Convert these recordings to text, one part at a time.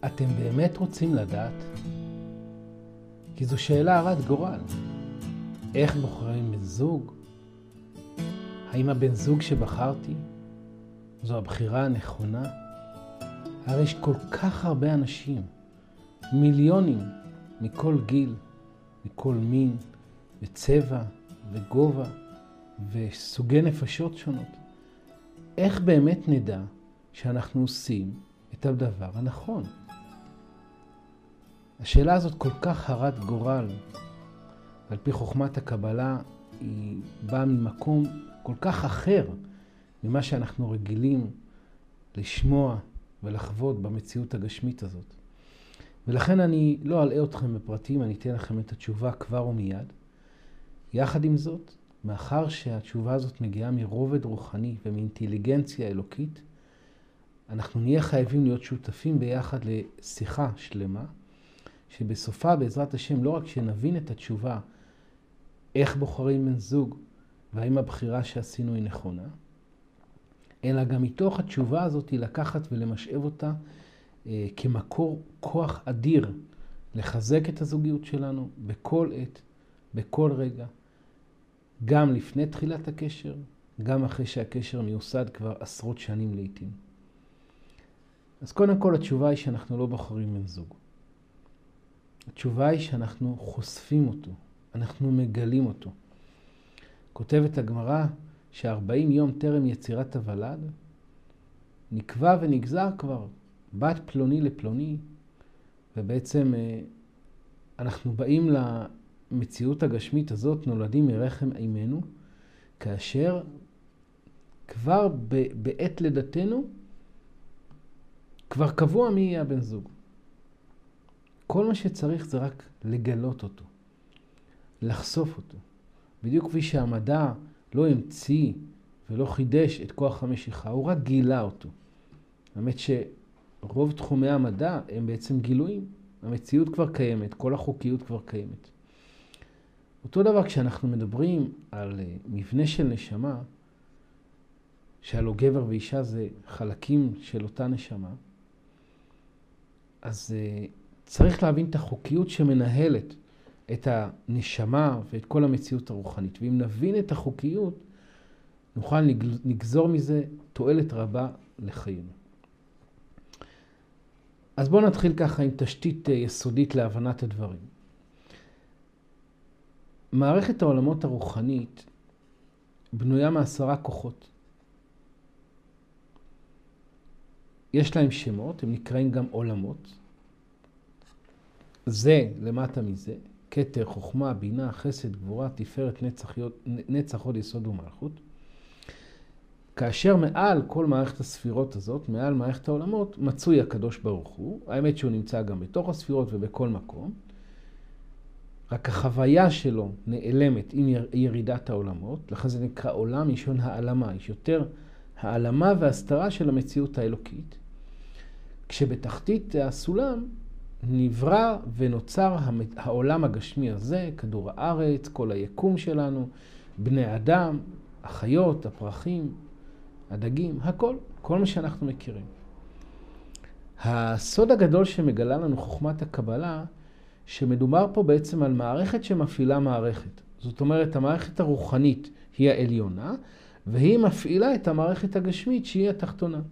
אתם באמת רוצים לדעת? כי זו שאלה הרת גורל. איך בוחרים בן זוג? האם הבן זוג שבחרתי זו הבחירה הנכונה? הרי יש כל כך הרבה אנשים, מיליונים מכל גיל, מכל מין, וצבע, וגובה, וסוגי נפשות שונות. איך באמת נדע שאנחנו עושים את הדבר הנכון? השאלה הזאת כל כך הרת גורל, ועל פי חוכמת הקבלה היא באה ממקום כל כך אחר ממה שאנחנו רגילים לשמוע ולחוות במציאות הגשמית הזאת. ולכן אני לא אלאה אתכם בפרטים, אני אתן לכם את התשובה כבר ומיד. יחד עם זאת, מאחר שהתשובה הזאת מגיעה מרובד רוחני ומאינטליגנציה אלוקית, אנחנו נהיה חייבים להיות שותפים ביחד לשיחה שלמה, שבסופה בעזרת השם לא רק שנבין את התשובה איך בוחרים בן זוג והאם הבחירה שעשינו היא נכונה, אלא גם מתוך התשובה הזאת לקחת ולמשאב אותה כמקור כוח אדיר לחזק את הזוגיות שלנו בכל עת, בכל רגע, גם לפני תחילת הקשר, גם אחרי שהקשר מיוסד כבר עשרות שנים לעתים. אז קודם כל התשובה היא שאנחנו לא בוחרים בן זוג. התשובה היא שאנחנו חושפים אותו, אנחנו מגלים אותו. כותבת הגמרא ש40 יום טרם יצירת הוולד, נקבע ונגזר כבר בת פלוני לפלוני, ובעצם אנחנו באים למציאות הגשמית הזאת, נולדים מרחם אימנו, כאשר כבר בעת לידתנו, כבר קבוע מי יהיה הבן זוג. כל מה שצריך זה רק לגלות אותו, לחשוף אותו. בדיוק כפי שהמדע לא המציא ולא חידש את כוח המשיכה, הוא רק גילה אותו. האמת שרוב תחומי המדע הם בעצם גילויים. המציאות כבר קיימת, כל החוקיות כבר קיימת. אותו דבר כשאנחנו מדברים על מבנה של נשמה, שהלא גבר ואישה זה חלקים של אותה נשמה, אז צריך להבין את החוקיות שמנהלת את הנשמה ואת כל המציאות הרוחנית. ואם נבין את החוקיות, נוכל לגזור מזה תועלת רבה לחיינו. אז בואו נתחיל ככה עם תשתית יסודית להבנת הדברים. מערכת העולמות הרוחנית בנויה מ10 כוחות. יש להם שמות, הם נקראים גם עולמות. זה למטה מזה, כתר, חוכמה, בינה, חסד, גבורה, תפארת, נצח, הוד, יסוד ומלכות. כאשר מעל כל מערכת הספירות הזאת, מעל מערכת העולמות, מצוי הקדוש ברוך הוא. האמת שהוא נמצא גם בתוך הספירות ובכל מקום. רק החוויה שלו נעלמת עם ירידת העולמות. לכן זה נקרא עולם, ישון העלמה. יש יותר העלמה והסתרה של המציאות האלוקית. כשבתחתית הסולם נברא ונוצר העולם הגשמי הזה, כדור הארץ, כל היקום שלנו, בני אדם, החיות, הפרחים, הדגים, הכל, כל מה שאנחנו מכירים. הסוד הגדול שמגלה לנו חוכמת הקבלה, שמדובר פה בעצם על מערכת שמפעילה מערכת. זאת אומרת, המערכת הרוחנית היא העליונה, והיא מפעילה את המערכת הגשמית שהיא התחתונה.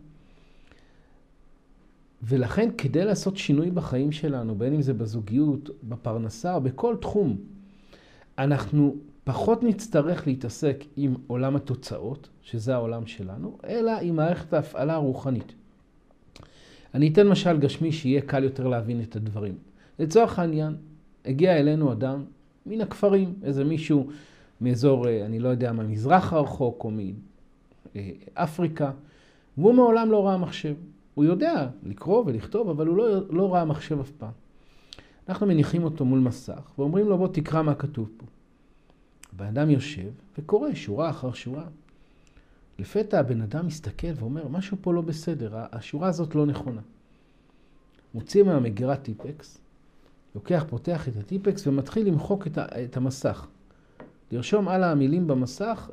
ולכן כדי לעשות שינוי בחיים שלנו, בין אם זה בזוגיות, בפרנסה או בכל תחום, אנחנו פחות נצטרך להתעסק עם עולם התוצאות, שזה העולם שלנו, אלא עם מערכת ההפעלה הרוחנית. אני אתן משל גשמי שיהיה קל יותר להבין את הדברים. לצורך העניין, הגיע אלינו אדם מן הכפרים, איזה מישהו מאזור, אני לא יודע מה, מזרח הרחוק או מאפריקה, והוא מעולם לא ראה מחשב. הוא יודע לקרוא ולכתוב, אבל הוא לא ראה מחשב אף פעם. אנחנו מניחים אותו מול מסך, ואומרים לו בוא תקרא מה כתוב פה. והאדם יושב וקורא שורה אחר שורה. לפתע הבן אדם מסתכל ואומר, משהו פה לא בסדר, השורה הזאת לא נכונה. מוציא מהמגירה טיפקס, לוקח, פותח את הטיפקס ומתחיל למחוק את המסך. לרשום על המילים במסך,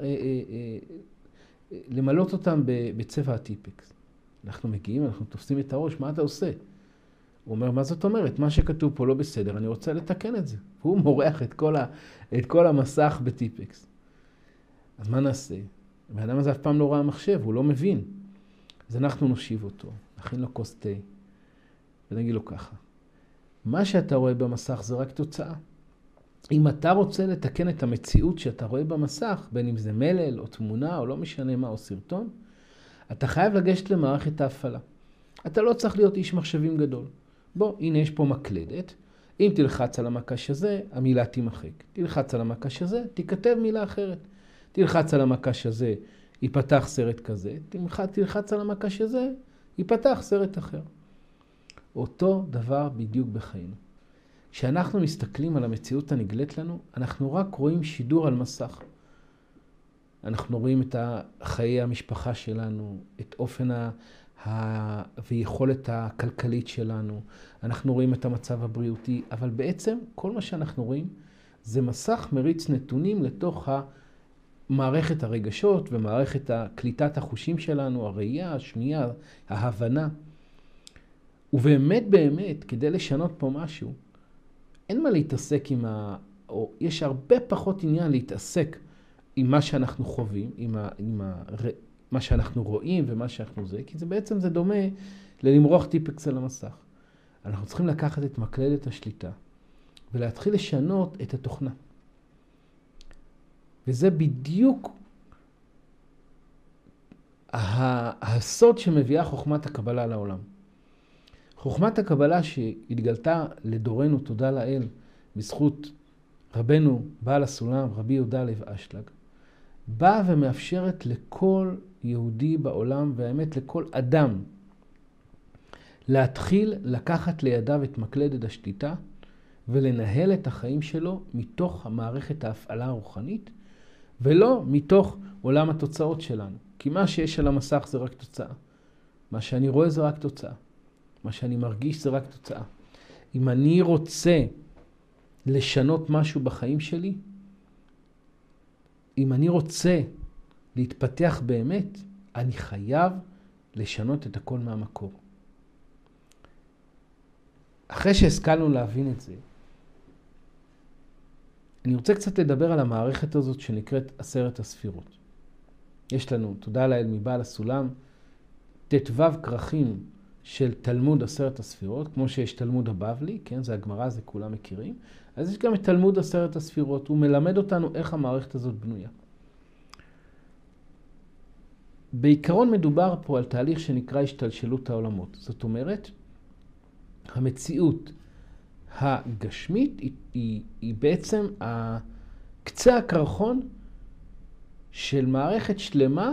למלות אותם בצבע הטיפקס. אנחנו מגיעים, אנחנו תופסים את הראש, מה אתה עושה? הוא אומר, מה זאת אומרת? מה שכתוב פה לא בסדר, אני רוצה לתקן את זה. והוא מורח את כל המסך בטיפקס. אז מה נעשה? והאדם הזה אף פעם לא ראה מחשב, הוא לא מבין. אז אנחנו נושיב אותו, נכין לו כוס תה, ונגיד לו ככה. מה שאתה רואה במסך זה רק תוצאה. אם אתה רוצה לתקן את המציאות שאתה רואה במסך, בין אם זה מלל או תמונה או לא משנה מה או סרטון, אתה חייב לגשת למערכת ההפעלה. אתה לא צריך להיות איש מחשבים גדול. בוא, הנה יש פה מקלדת. אם תלחץ על המקש הזה, המילה תימחק. תלחץ על המקש הזה, תיכתב מילה אחרת. תלחץ על המקש הזה, ייפתח סרט כזה. תלחץ על המקש הזה, ייפתח סרט אחר. אותו דבר בדיוק בחיינו. כשאנחנו מסתכלים על המציאות הנגלית לנו, אנחנו רק רואים שידור על מסך. אנחנו רואים את חיי המשפחה שלנו, את אופן ויכולת הכלכלית שלנו. אנחנו רואים את המצב הבריאותי, אבל בעצם כל מה שאנחנו רואים זה מסך מריץ נתונים לתוך מערכת הרגשות ומערכת קליטת החושים שלנו, הראייה, השמיעה, ההבנה. ובאמת באמת, כדי לשנות פה משהו, אין מה להתעסק או יש הרבה פחות עניין להתעסק עם מה שאנחנו חווים, מה שאנחנו רואים ומה שאנחנו כי זה בעצם זה דומה ללמרוח טיפקס על המסך. אנחנו צריכים לקחת את מקלדת השליטה ולהתחיל לשנות את התוכנה. וזה בדיוק הסוד שמביאה חוכמת הקבלה לעולם. חוכמת הקבלה שהתגלתה לדורנו, תודה לאל, בזכות רבנו בעל הסולם, רבי יהודה לב אשלג, באה ומאפשרת לכל יהודי בעולם, והאמת לכל אדם, להתחיל לקחת לידיו את מקלדת השליטה, ולנהל את החיים שלו מתוך המערכת ההפעלה הרוחנית, ולא מתוך עולם התוצאות שלנו. כי מה שיש על המסך זה רק תוצאה. מה שאני רואה זה רק תוצאה. מה שאני מרגיש זה רק תוצאה. אם אני רוצה לשנות משהו בחיים שלי, אם אני רוצה להתפתח באמת, אני חייב לשנות את הכל מהמקור. אחרי שהשכלנו להבין את זה, אני רוצה קצת לדבר על המערכת הזאת שנקראת 10 הספירות. יש לנו, תודה לאל מבעל הסולם, ט"ו כרכים של תלמוד 10 הספירות, כמו שיש תלמוד הבבלי, כן, זה הגמרא, זה כולם מכירים. אז יש גם את תלמוד 10 הספירות, הוא מלמד אותנו איך המערכת הזאת בנויה. בעיקרון מדובר פה על תהליך שנקרא השתלשלות העולמות. זאת אומרת, המציאות הגשמית היא בעצם קצה הקרחון של מערכת שלמה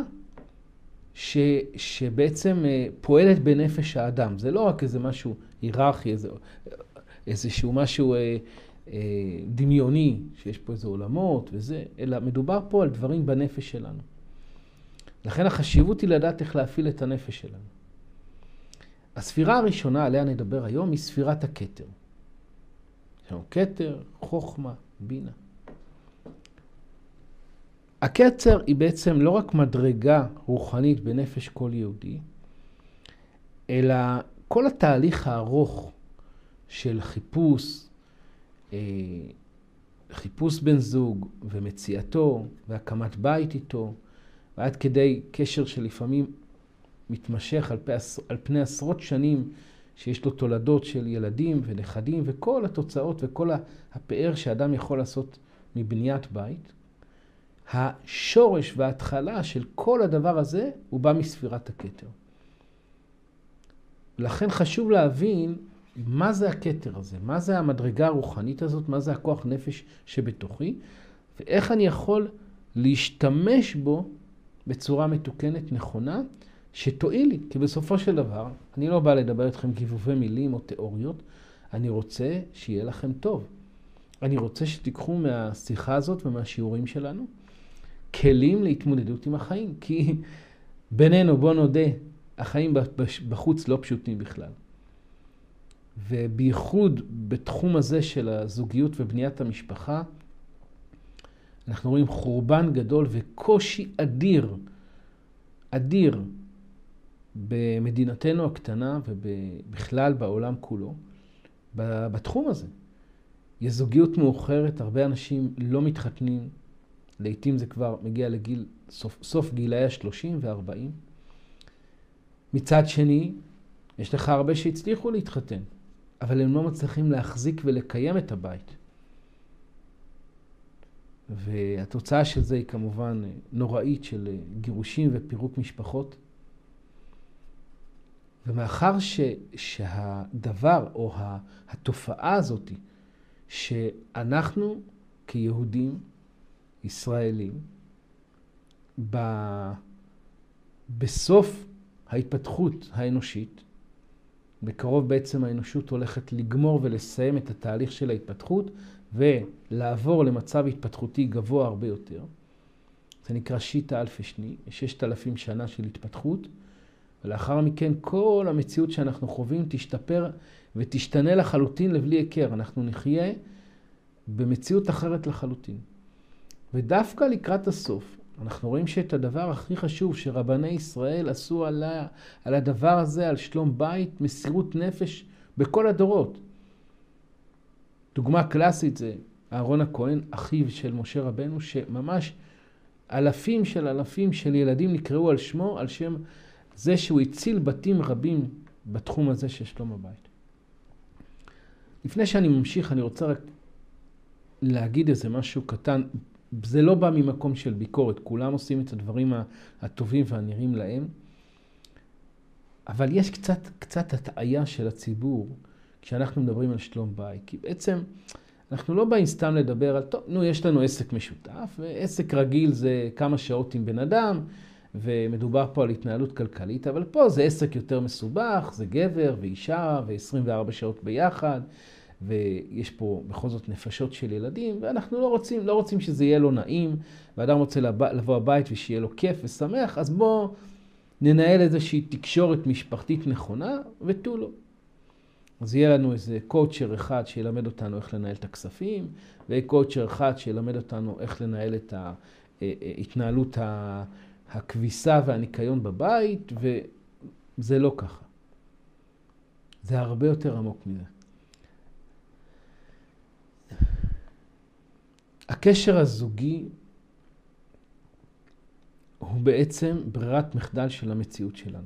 שבעצם פועלת בנפש האדם. זה לא רק איזה משהו היררכי, איזשהו משהו דמיוני, שיש פה איזה עולמות וזה, אלא מדובר פה על דברים בנפש שלנו. לכן החשיבות היא לדעת איך להפעיל את הנפש שלנו. הספירה הראשונה עליה נדבר היום היא ספירת הכתר. יש לנו כתר, חוכמה, בינה. הכתר היא בעצם לא רק מדרגה רוחנית בנפש כל יהודי, אלא כל התהליך הארוך של חיפוש בן זוג ומציאתו והקמת בית איתו, ועד כדי קשר שלפעמים מתמשך על פני עשרות שנים, שיש לו תולדות של ילדים ונכדים, וכל התוצאות וכל הפאר שאדם יכול לעשות מבניית בית. השורש וההתחלה של כל הדבר הזה הוא בא מספירת הכתר. לכן חשוב להבין מה זה הכתר הזה, מה זה המדרגה הרוחנית הזאת, מה זה הכוח נפש שבתוכי, ואיך אני יכול להשתמש בו בצורה מתוקנת נכונה, שתועיל לי. כי בסופו של דבר, אני לא בא לדבר איתכם גיבובי מילים או תיאוריות, אני רוצה שיהיה לכם טוב. אני רוצה שתיקחו מהשיחה הזאת ומהשיעורים שלנו, כלים להתמודדות עם החיים. כי בינינו, בוא נודה, החיים בחוץ לא פשוטים בכלל. ובייחוד בתחום הזה של הזוגיות ובניית המשפחה, אנחנו רואים חורבן גדול וקושי אדיר במדינתנו הקטנה ובכלל בעולם כולו. בתחום הזה. יש זוגיות מאוחרת, הרבה אנשים לא מתחתנים, לעתים זה כבר מגיע לגיל, סוף גילאי ה-30 ו-40. מצד שני, יש לך הרבה שהצליחו להתחתן, אבל הם לא מצליחים להחזיק ולקיים את הבית. והתוצאה של זה היא כמובן נוראית של גירושים ופירוק משפחות. ומאחר שהדבר או התופעה הזאת שאנחנו כיהודים ישראלים בסוף ההתפתחות האנושית, בקרוב בעצם האנושות הולכת לגמור ולסיים את התהליך של ההתפתחות ולעבור למצב התפתחותי גבוה הרבה יותר. זה נקרא שיטה אלפי שני, 6,000 שנה של התפתחות. ולאחר מכן כל המציאות שאנחנו חווים תשתפר ותשתנה לחלוטין לבלי היכר. אנחנו נחיה במציאות אחרת לחלוטין. ודווקא לקראת הסוף, אנחנו רואים שאת הדבר הכי חשוב שרבני ישראל עשו על הדבר הזה, על שלום בית, מסירות נפש בכל הדורות. דוגמה קלאסית זה אהרון הכהן, אחיו של משה רבנו, שממש אלפים של ילדים נקראו על שמו, על שם זה שהוא הציל בתים רבים בתחום הזה של שלום הבית. לפני שאני ממשיך, אני רוצה רק להגיד איזה משהו קטן. זה לא בא ממקום של ביקורת, כולם עושים את הדברים הטובים והנראים להם. אבל יש קצת הטעיה של הציבור כשאנחנו מדברים על שלום בית. כי בעצם אנחנו לא באים סתם לדבר על, טוב, יש לנו עסק משותף, ועסק רגיל זה כמה שעות עם בן אדם, ומדובר פה על התנהלות כלכלית, אבל פה זה עסק יותר מסובך, זה גבר ואישה ו24 שעות ביחד, ויש פה בכל זאת נפשות של ילדים, ואנחנו לא רוצים שזה יהיה לו נעים, ואדם רוצה לבוא הבית ושיהיה לו כיף ושמח, אז בוא ננהל איזושהי תקשורת משפחתית נכונה, ותו לא. אז יהיה לנו איזה קואוצ'ר אחד שילמד אותנו איך לנהל את הכספים, וקואוצ'ר אחד שילמד אותנו איך לנהל את ההתנהלות הכביסה והניקיון בבית, וזה לא ככה. זה הרבה יותר עמוק מזה. הקשר הזוגי הוא בעצם ברירת מחדל של המציאות שלנו.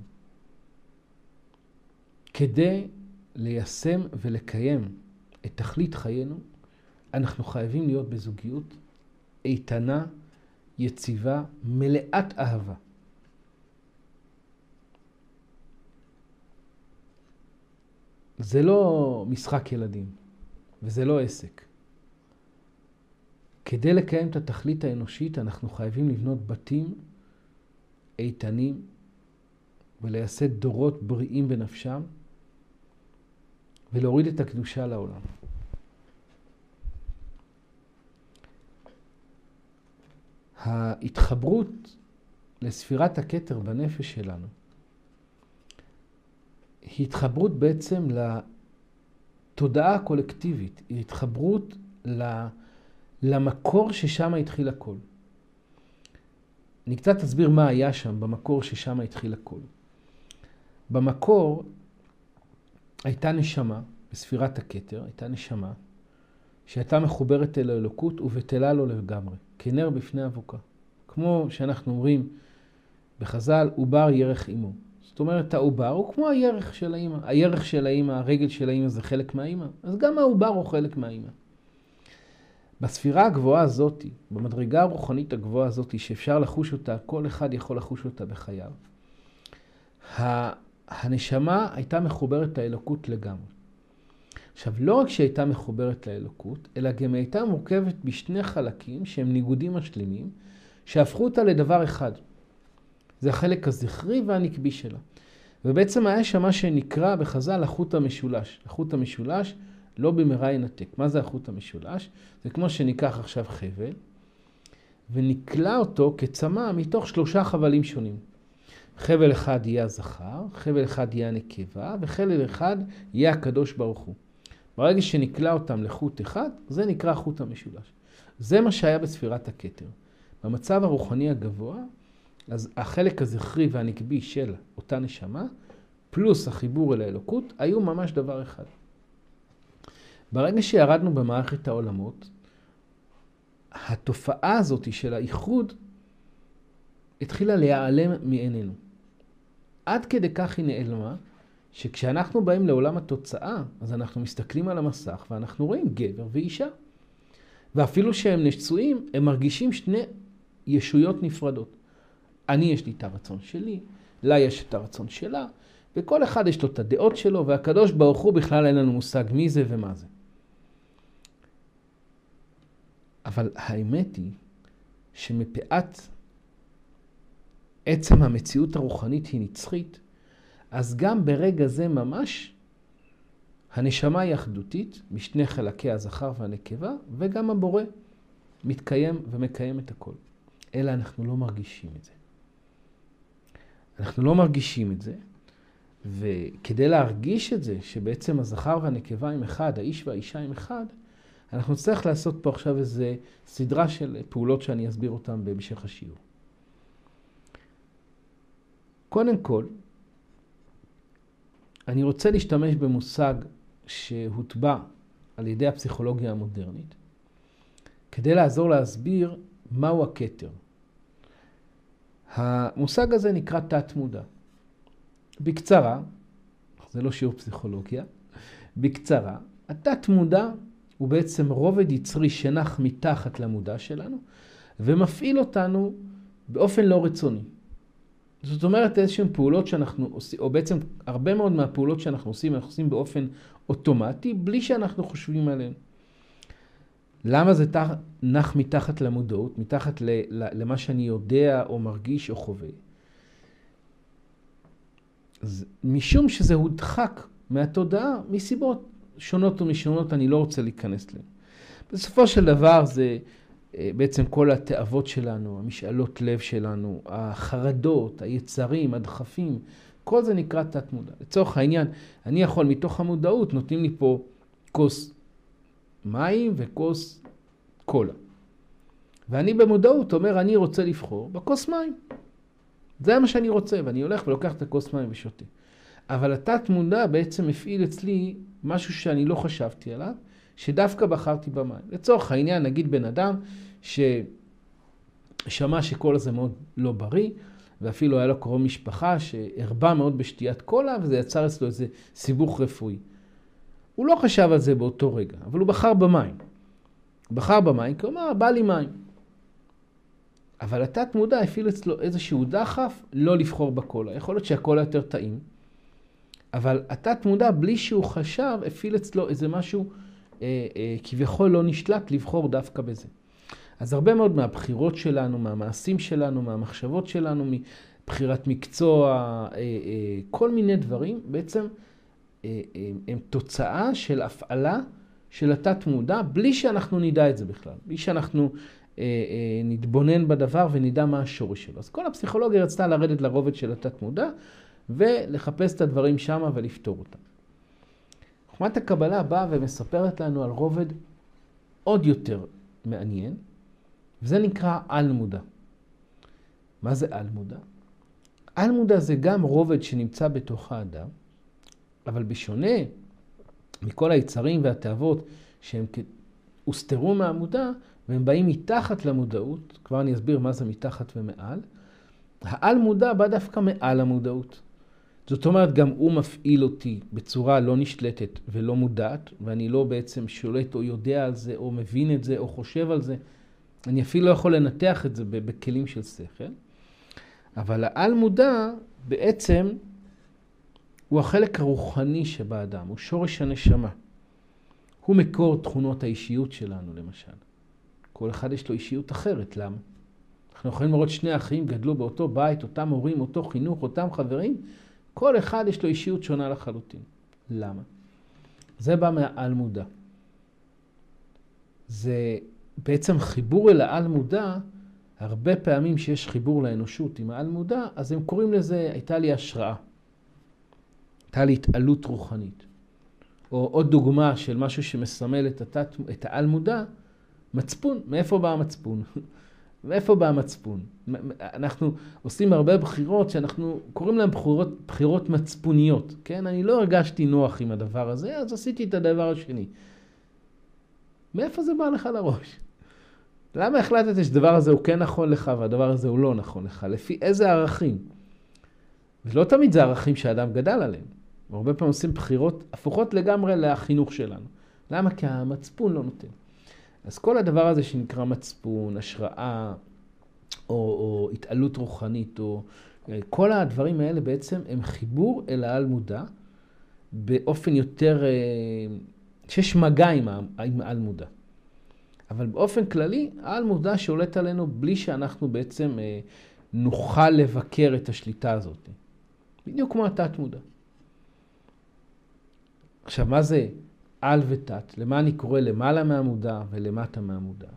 כדי ליישם ולקיים את תכלית חיינו, אנחנו חייבים להיות בזוגיות איתנה, יציבה, מלאת אהבה. זה לא משחק ילדים, וזה לא עסק. כדי לקיים את התכלית האנושית, אנחנו חייבים לבנות בתים איתנים, ולייסד דורות בריאים בנפשם, ולהוריד את הקדושה לעולם. ההתחברות לספירת הכתר בנפש שלנו, היא התחברות בעצם לתודעה הקולקטיבית, היא התחברות למקור ששם התחיל הכל. אני קצת אסביר מה היה שם, במקור ששם התחיל הכל. במקור הייתה נשמה, בספירת הכתר, הייתה נשמה, שהייתה מחוברת אל האלוקות ובטלה לו לגמרי, כנר בפני אבוקה. כמו שאנחנו אומרים בחז"ל, עובר ירך אמו. זאת אומרת, העובר הוא כמו הירך של האמא. הירך של האמא, הרגל של האמא זה חלק מהאמא. אז גם העובר הוא חלק מהאמא. בספירה הגבוהה הזאת, במדרגה הרוחנית הגבוהה הזאת, שאפשר לחוש אותה, כל אחד יכול לחוש אותה בחייו. הנשמה הייתה מחוברת לאלוקות לגמרי. עכשיו, לא רק שהייתה מחוברת לאלוקות, אלא גם הייתה מורכבת בשני חלקים שהם ניגודים משלימים, שהפכו אותה לדבר אחד. זה החלק הזכרי והנקבי שלה. ובעצם היה שם מה שנקרא בחז"ל החוט המשולש. החוט המשולש לא במהרה ינתק. מה זה החוט המשולש? זה כמו שניקח עכשיו חבל, ונקלע אותו כצמא מתוך 3 חבלים שונים. חבל אחד יהיה הזכר, חבל אחד יהיה הנקבה, וחבל אחד יהיה הקדוש ברוך הוא. ברגע שנקלע אותם לחוט אחד, זה נקרא החוט המשולש. זה מה שהיה בספירת הכתר. במצב הרוחני הגבוה, אז החלק הזכרי והנקבי של אותה נשמה, פלוס החיבור אל האלוקות, היו ממש דבר אחד. ברגע שירדנו במערכת העולמות, התופעה הזאת של האיחוד התחילה להיעלם מעינינו. עד כדי כך היא נעלמה, שכשאנחנו באים לעולם התוצאה, אז אנחנו מסתכלים על המסך ואנחנו רואים גבר ואישה. ואפילו שהם נשואים, הם מרגישים שני ישויות נפרדות. אני יש לי את הרצון שלי, לה יש את הרצון שלה, וכל אחד יש לו את הדעות שלו, והקדוש ברוך הוא בכלל אין לנו מושג מי זה ומה זה. אבל האמת היא שמפאת עצם המציאות הרוחנית היא נצחית, אז גם ברגע זה ממש הנשמה היא אחדותית משני חלקי הזכר והנקבה, וגם הבורא מתקיים ומקיים את הכל. אלא אנחנו לא מרגישים את זה. אנחנו לא מרגישים את זה, וכדי להרגיש את זה, שבעצם הזכר והנקבה הם אחד, האיש והאישה הם אחד, אנחנו צריך לעשות פה עכשיו איזו סדרה של פעולות שאני אסביר אותן בהמשך השיעור. קודם כל, אני רוצה להשתמש במושג שהוטבע על ידי הפסיכולוגיה המודרנית, כדי לעזור להסביר מהו הכתר. המושג הזה נקרא תת מודע. בקצרה, זה לא שיעור פסיכולוגיה, בקצרה, התת מודע הוא בעצם רובד יצרי שנח מתחת למודע שלנו, ומפעיל אותנו באופן לא רצוני. זאת אומרת, איזשהם פעולות שאנחנו עושים, או בעצם הרבה מאוד מהפעולות שאנחנו עושים באופן אוטומטי, בלי שאנחנו חושבים עליהן. למה זה נח מתחת למודעות, מתחת למה שאני יודע או מרגיש או חווה? משום שזה הודחק מהתודעה, מסיבות שונות ומשונות, אני לא רוצה להיכנס להן. בסופו של דבר זה בעצם כל התאוות שלנו, המשאלות לב שלנו, החרדות, היצרים, הדחפים, כל זה נקרא תת מודע. לצורך העניין, אני יכול מתוך המודעות, נותנים לי פה כוס מים וכוס קולה. ואני במודעות אומר, אני רוצה לבחור בכוס מים. זה מה שאני רוצה, ואני הולך ולוקח את הכוס מים ושותה. אבל התת מודע בעצם הפעיל אצלי משהו שאני לא חשבתי עליו, שדווקא בחרתי במים. לצורך העניין, נגיד בן אדם ששמע שקולה זה מאוד לא בריא, ואפילו היה לו קרוב משפחה שהרבה מאוד בשתיית קולה, וזה יצר אצלו איזה סיבוך רפואי. הוא לא חשב על זה באותו רגע, אבל הוא בחר במים. הוא בחר במים, כי הוא אמר, בא לי מים. אבל התת מודע הפעיל אצלו איזשהו דחף לא לבחור בקולה. יכול להיות שהקולה יותר טעים, אבל התת מודע, בלי שהוא חשב, הפעיל אצלו איזה משהו כביכול לא נשלט לבחור דווקא בזה. אז הרבה מאוד מהבחירות שלנו, מהמעשים שלנו, מהמחשבות שלנו, מבחירת מקצוע, כל מיני דברים, בעצם הם תוצאה של הפעלה של התת מודע, בלי שאנחנו נדע את זה בכלל, בלי שאנחנו נתבונן בדבר ונדע מה השורש שלו. אז כל הפסיכולוגיה רצתה לרדת לרובד של התת מודע, ולחפש את הדברים שם ולפתור אותם. חוכמת הקבלה באה ומספרת לנו על רובד עוד יותר מעניין, וזה נקרא על מודע. מה זה על מודע? על מודע זה גם רובד שנמצא בתוך האדם, אבל בשונה מכל היצרים והתאוות שהם הוסתרו מהמודע, והם באים מתחת למודעות, כבר אני אסביר מה זה מתחת ומעל, העל מודע בא דווקא מעל המודעות. זאת אומרת, גם הוא מפעיל אותי בצורה לא נשלטת ולא מודעת, ואני לא בעצם שולט או יודע על זה, או מבין את זה, או חושב על זה. אני אפילו לא יכול לנתח את זה בכלים של שכל. אבל העל מודע בעצם הוא החלק הרוחני שבאדם, הוא שורש הנשמה. הוא מקור תכונות האישיות שלנו, למשל. כל אחד יש לו אישיות אחרת, למה? אנחנו יכולים לראות שני אחים גדלו באותו בית, אותם הורים, אותו חינוך, אותם חברים, כל אחד יש לו אישיות שונה לחלוטין. למה? זה בא מהעל מודע. זה בעצם חיבור אל העל מודע, הרבה פעמים שיש חיבור לאנושות עם העל מודע, אז הם קוראים לזה, הייתה לי השראה. הייתה לי התעלות רוחנית. או עוד דוגמה של משהו שמסמל את העל מודע, מצפון. מאיפה בא המצפון? מאיפה בא המצפון? אנחנו עושים הרבה בחירות שאנחנו קוראים להן בחירות מצפוניות. כן? אני לא הרגשתי נוח עם הדבר הזה, אז עשיתי את הדבר השני. מאיפה זה בא לך לראש? למה החלטת שדבר הזה הוא כן נכון לך והדבר הזה הוא לא נכון לך? לפי איזה ערכים? ולא תמיד זה ערכים שהאדם גדל עליהם. הרבה פעמים עושים בחירות הפוכות לגמרי לחינוך שלנו. למה? כי המצפון לא נותן. אז כל הדבר הזה שנקרא מצפון, השראה, או התעלות רוחנית, או כל הדברים האלה בעצם הם חיבור אל העל מודע, באופן יותר, שיש מגע עם העל מודע. אבל באופן כללי, העל מודע שולט עלינו בלי שאנחנו בעצם נוכל לבקר את השליטה הזאת. בדיוק כמו התת מודע. עכשיו, מה זה על ותת? למה אני קורא למעלה מהמודע ולמטה מהמודע?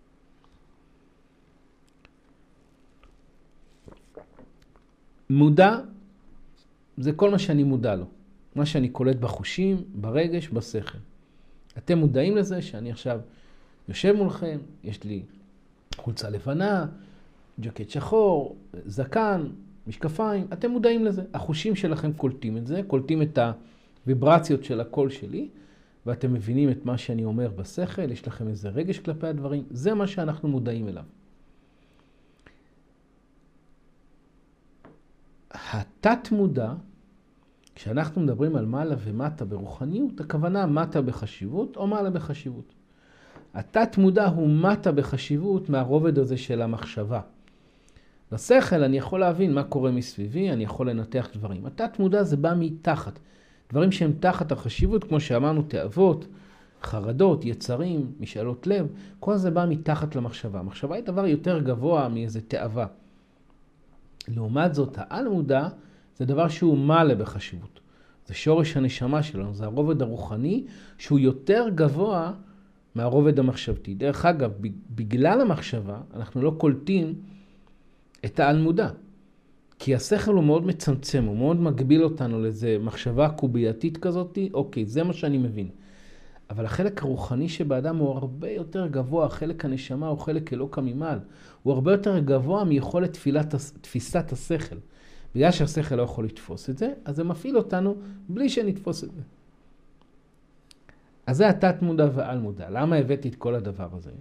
מודע זה כל מה שאני מודע לו. מה שאני קולט בחושים, ברגש, בשכל. אתם מודעים לזה שאני עכשיו יושב מולכם, יש לי חולצה לבנה, ג'קט שחור, זקן, משקפיים, אתם מודעים לזה. החושים שלכם קולטים את זה, קולטים את הוויברציות של הקול שלי, ואתם מבינים את מה שאני אומר בשכל, יש לכם איזה רגש כלפי הדברים, זה מה שאנחנו מודעים אליו. התת מודע, כשאנחנו מדברים על מעלה ומטה ברוחניות, הכוונה מטה בחשיבות או מעלה בחשיבות. התת מודע הוא מטה בחשיבות מהרובד הזה של המחשבה. בשכל אני יכול להבין מה קורה מסביבי, אני יכול לנתח דברים. התת מודע זה בא מתחת. דברים שהם תחת החשיבות, כמו שאמרנו, תאוות, חרדות, יצרים, משאלות לב, כל זה בא מתחת למחשבה. המחשבה היא דבר יותר גבוה מאיזה תאווה. לעומת זאת, העל מודע זה דבר שהוא מעלה בחשיבות. זה שורש הנשמה שלנו, זה הרובד הרוחני שהוא יותר גבוה מהרובד המחשבתי. דרך אגב, בגלל המחשבה אנחנו לא קולטים את העל מודע. כי השכל הוא מאוד מצמצם, הוא מאוד מגביל אותנו לאיזה מחשבה קובייתית כזאת, אוקיי, זה מה שאני מבין. אבל החלק הרוחני שבאדם הוא הרבה יותר גבוה, החלק הנשמה הוא חלק אלוקא ממעל. הוא הרבה יותר גבוה מיכולת תפיסת השכל. בגלל שהשכל לא יכול לתפוס את זה, אז זה מפעיל אותנו בלי שנתפוס את זה. אז זה התת מודע ועל מודע. למה הבאתי את כל הדבר הזה?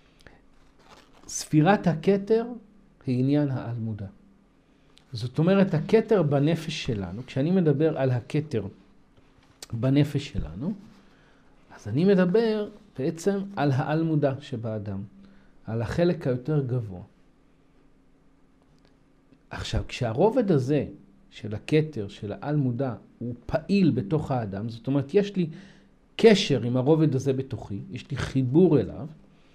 ספירת הכתר היא עניין העל מודע. זאת אומרת, הכתר בנפש שלנו, כשאני מדבר על הכתר בנפש שלנו, אז אני מדבר בעצם על העל מודע שבאדם, על החלק היותר גבוה. עכשיו, כשהרובד הזה של הכתר, של העל מודע, הוא פעיל בתוך האדם, זאת אומרת, יש לי קשר עם הרובד הזה בתוכי, יש לי חיבור אליו,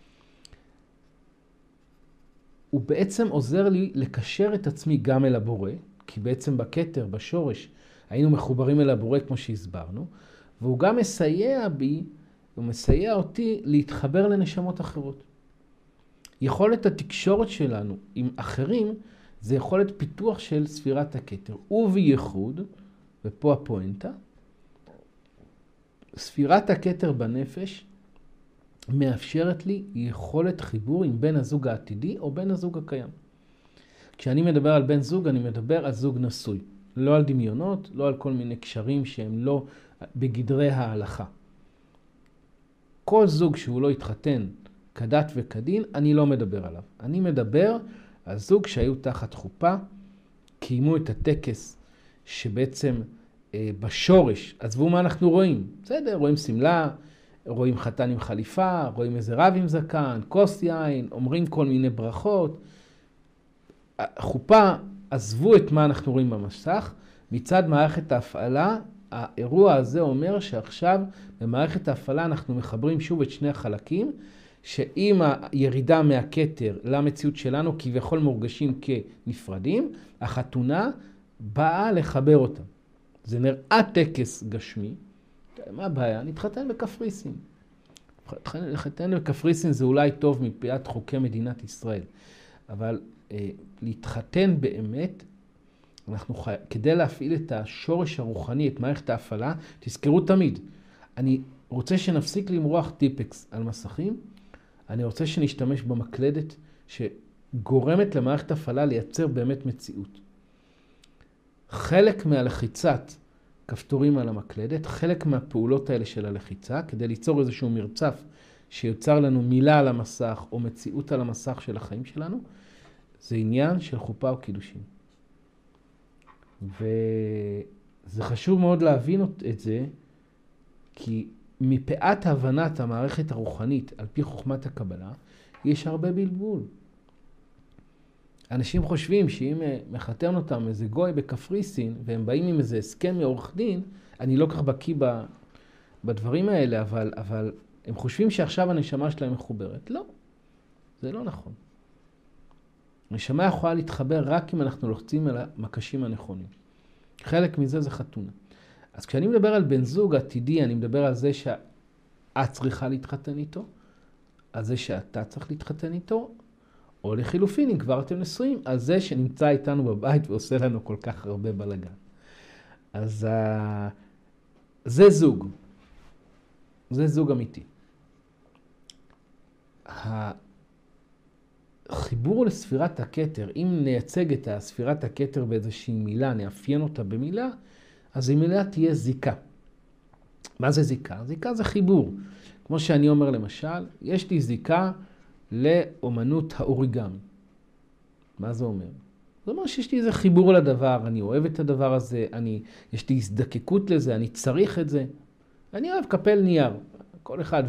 הוא בעצם עוזר לי לקשר את עצמי גם אל הבורא, כי בעצם בכתר, בשורש, היינו מחוברים אל הבורא כמו שהסברנו, והוא גם מסייע בי, הוא מסייע אותי להתחבר לנשמות אחרות. יכולת התקשורת שלנו עם אחרים, זה יכולת פיתוח של ספירת הכתר. ובייחוד, ופה הפואנטה, ספירת הכתר בנפש מאפשרת לי יכולת חיבור עם בן הזוג העתידי או בן הזוג הקיים. כשאני מדבר על בן זוג, אני מדבר על זוג נשוי. לא על דמיונות, לא על כל מיני קשרים שהם לא בגדרי ההלכה. כל זוג שהוא לא התחתן כדת וכדין, אני לא מדבר עליו. אני מדבר על זוג שהיו תחת חופה, קיימו את הטקס שבעצם בשורש, עזבו מה אנחנו רואים. בסדר, רואים סמלה, רואים חתן עם חליפה, רואים איזה רב עם זקן, כוס יין, אומרים כל מיני ברכות. חופה, עזבו את מה אנחנו רואים במסך. מצד מערכת ההפעלה, האירוע הזה אומר שעכשיו במערכת ההפעלה אנחנו מחברים שוב את שני החלקים, שעם הירידה מהכתר למציאות שלנו כביכול מורגשים כנפרדים, החתונה באה לחבר אותם. זה נראה טקס גשמי. מה הבעיה? נתחתן בקפריסין. להתחתן בקפריסין זה אולי טוב מפאת חוקי מדינת ישראל. אבל להתחתן באמת, כדי להפעיל את השורש הרוחני, את מערכת ההפעלה, תזכרו תמיד. אני רוצה שנפסיק למרוח טיפקס על מסכים, אני רוצה שנשתמש במקלדת שגורמת למערכת ההפעלה לייצר באמת מציאות. חלק מהלחיצת כפתורים על המקלדת, חלק מהפעולות האלה של הלחיצה, כדי ליצור איזשהו מרצף שיוצר לנו מילה על המסך או מציאות על המסך של החיים שלנו, זה עניין של חופה או קידושין. וזה חשוב מאוד להבין את זה, כי מפאת הבנת המערכת הרוחנית על פי חוכמת הקבלה, יש הרבה בלבול. אנשים חושבים שאם מחתן אותם איזה גוי בקפריסין, והם באים עם איזה הסכם מעורך דין, אני לא כך בקיא בדברים האלה, אבל הם חושבים שעכשיו הנשמה שלהם מחוברת. לא, זה לא נכון. הנשמה יכולה להתחבר רק אם אנחנו לוחצים על המקשים הנכונים. חלק מזה זה חתונה. אז כשאני מדבר על בן זוג עתידי, אני מדבר על זה שאת צריכה להתחתן איתו, על זה שאתה צריך להתחתן איתו, או לחילופין, אם כבר אתם נשואים, על זה שנמצא איתנו בבית ועושה לנו כל כך הרבה בלגן. אז זה זוג. זה זוג אמיתי. החיבור לספירת הכתר, אם נייצג את ספירת הכתר באיזושהי מילה, נאפיין אותה במילה, אז המילה תהיה זיקה. מה זה זיקה? זיקה זה חיבור. כמו שאני אומר למשל, יש לי זיקה לאומנות האוריגמי. מה זה אומר? זה אומר שיש לי איזה חיבור לדבר, אני אוהב את הדבר הזה, יש לי הזדקקות לזה, אני צריך את זה. אני אוהב קפל נייר. כל אחד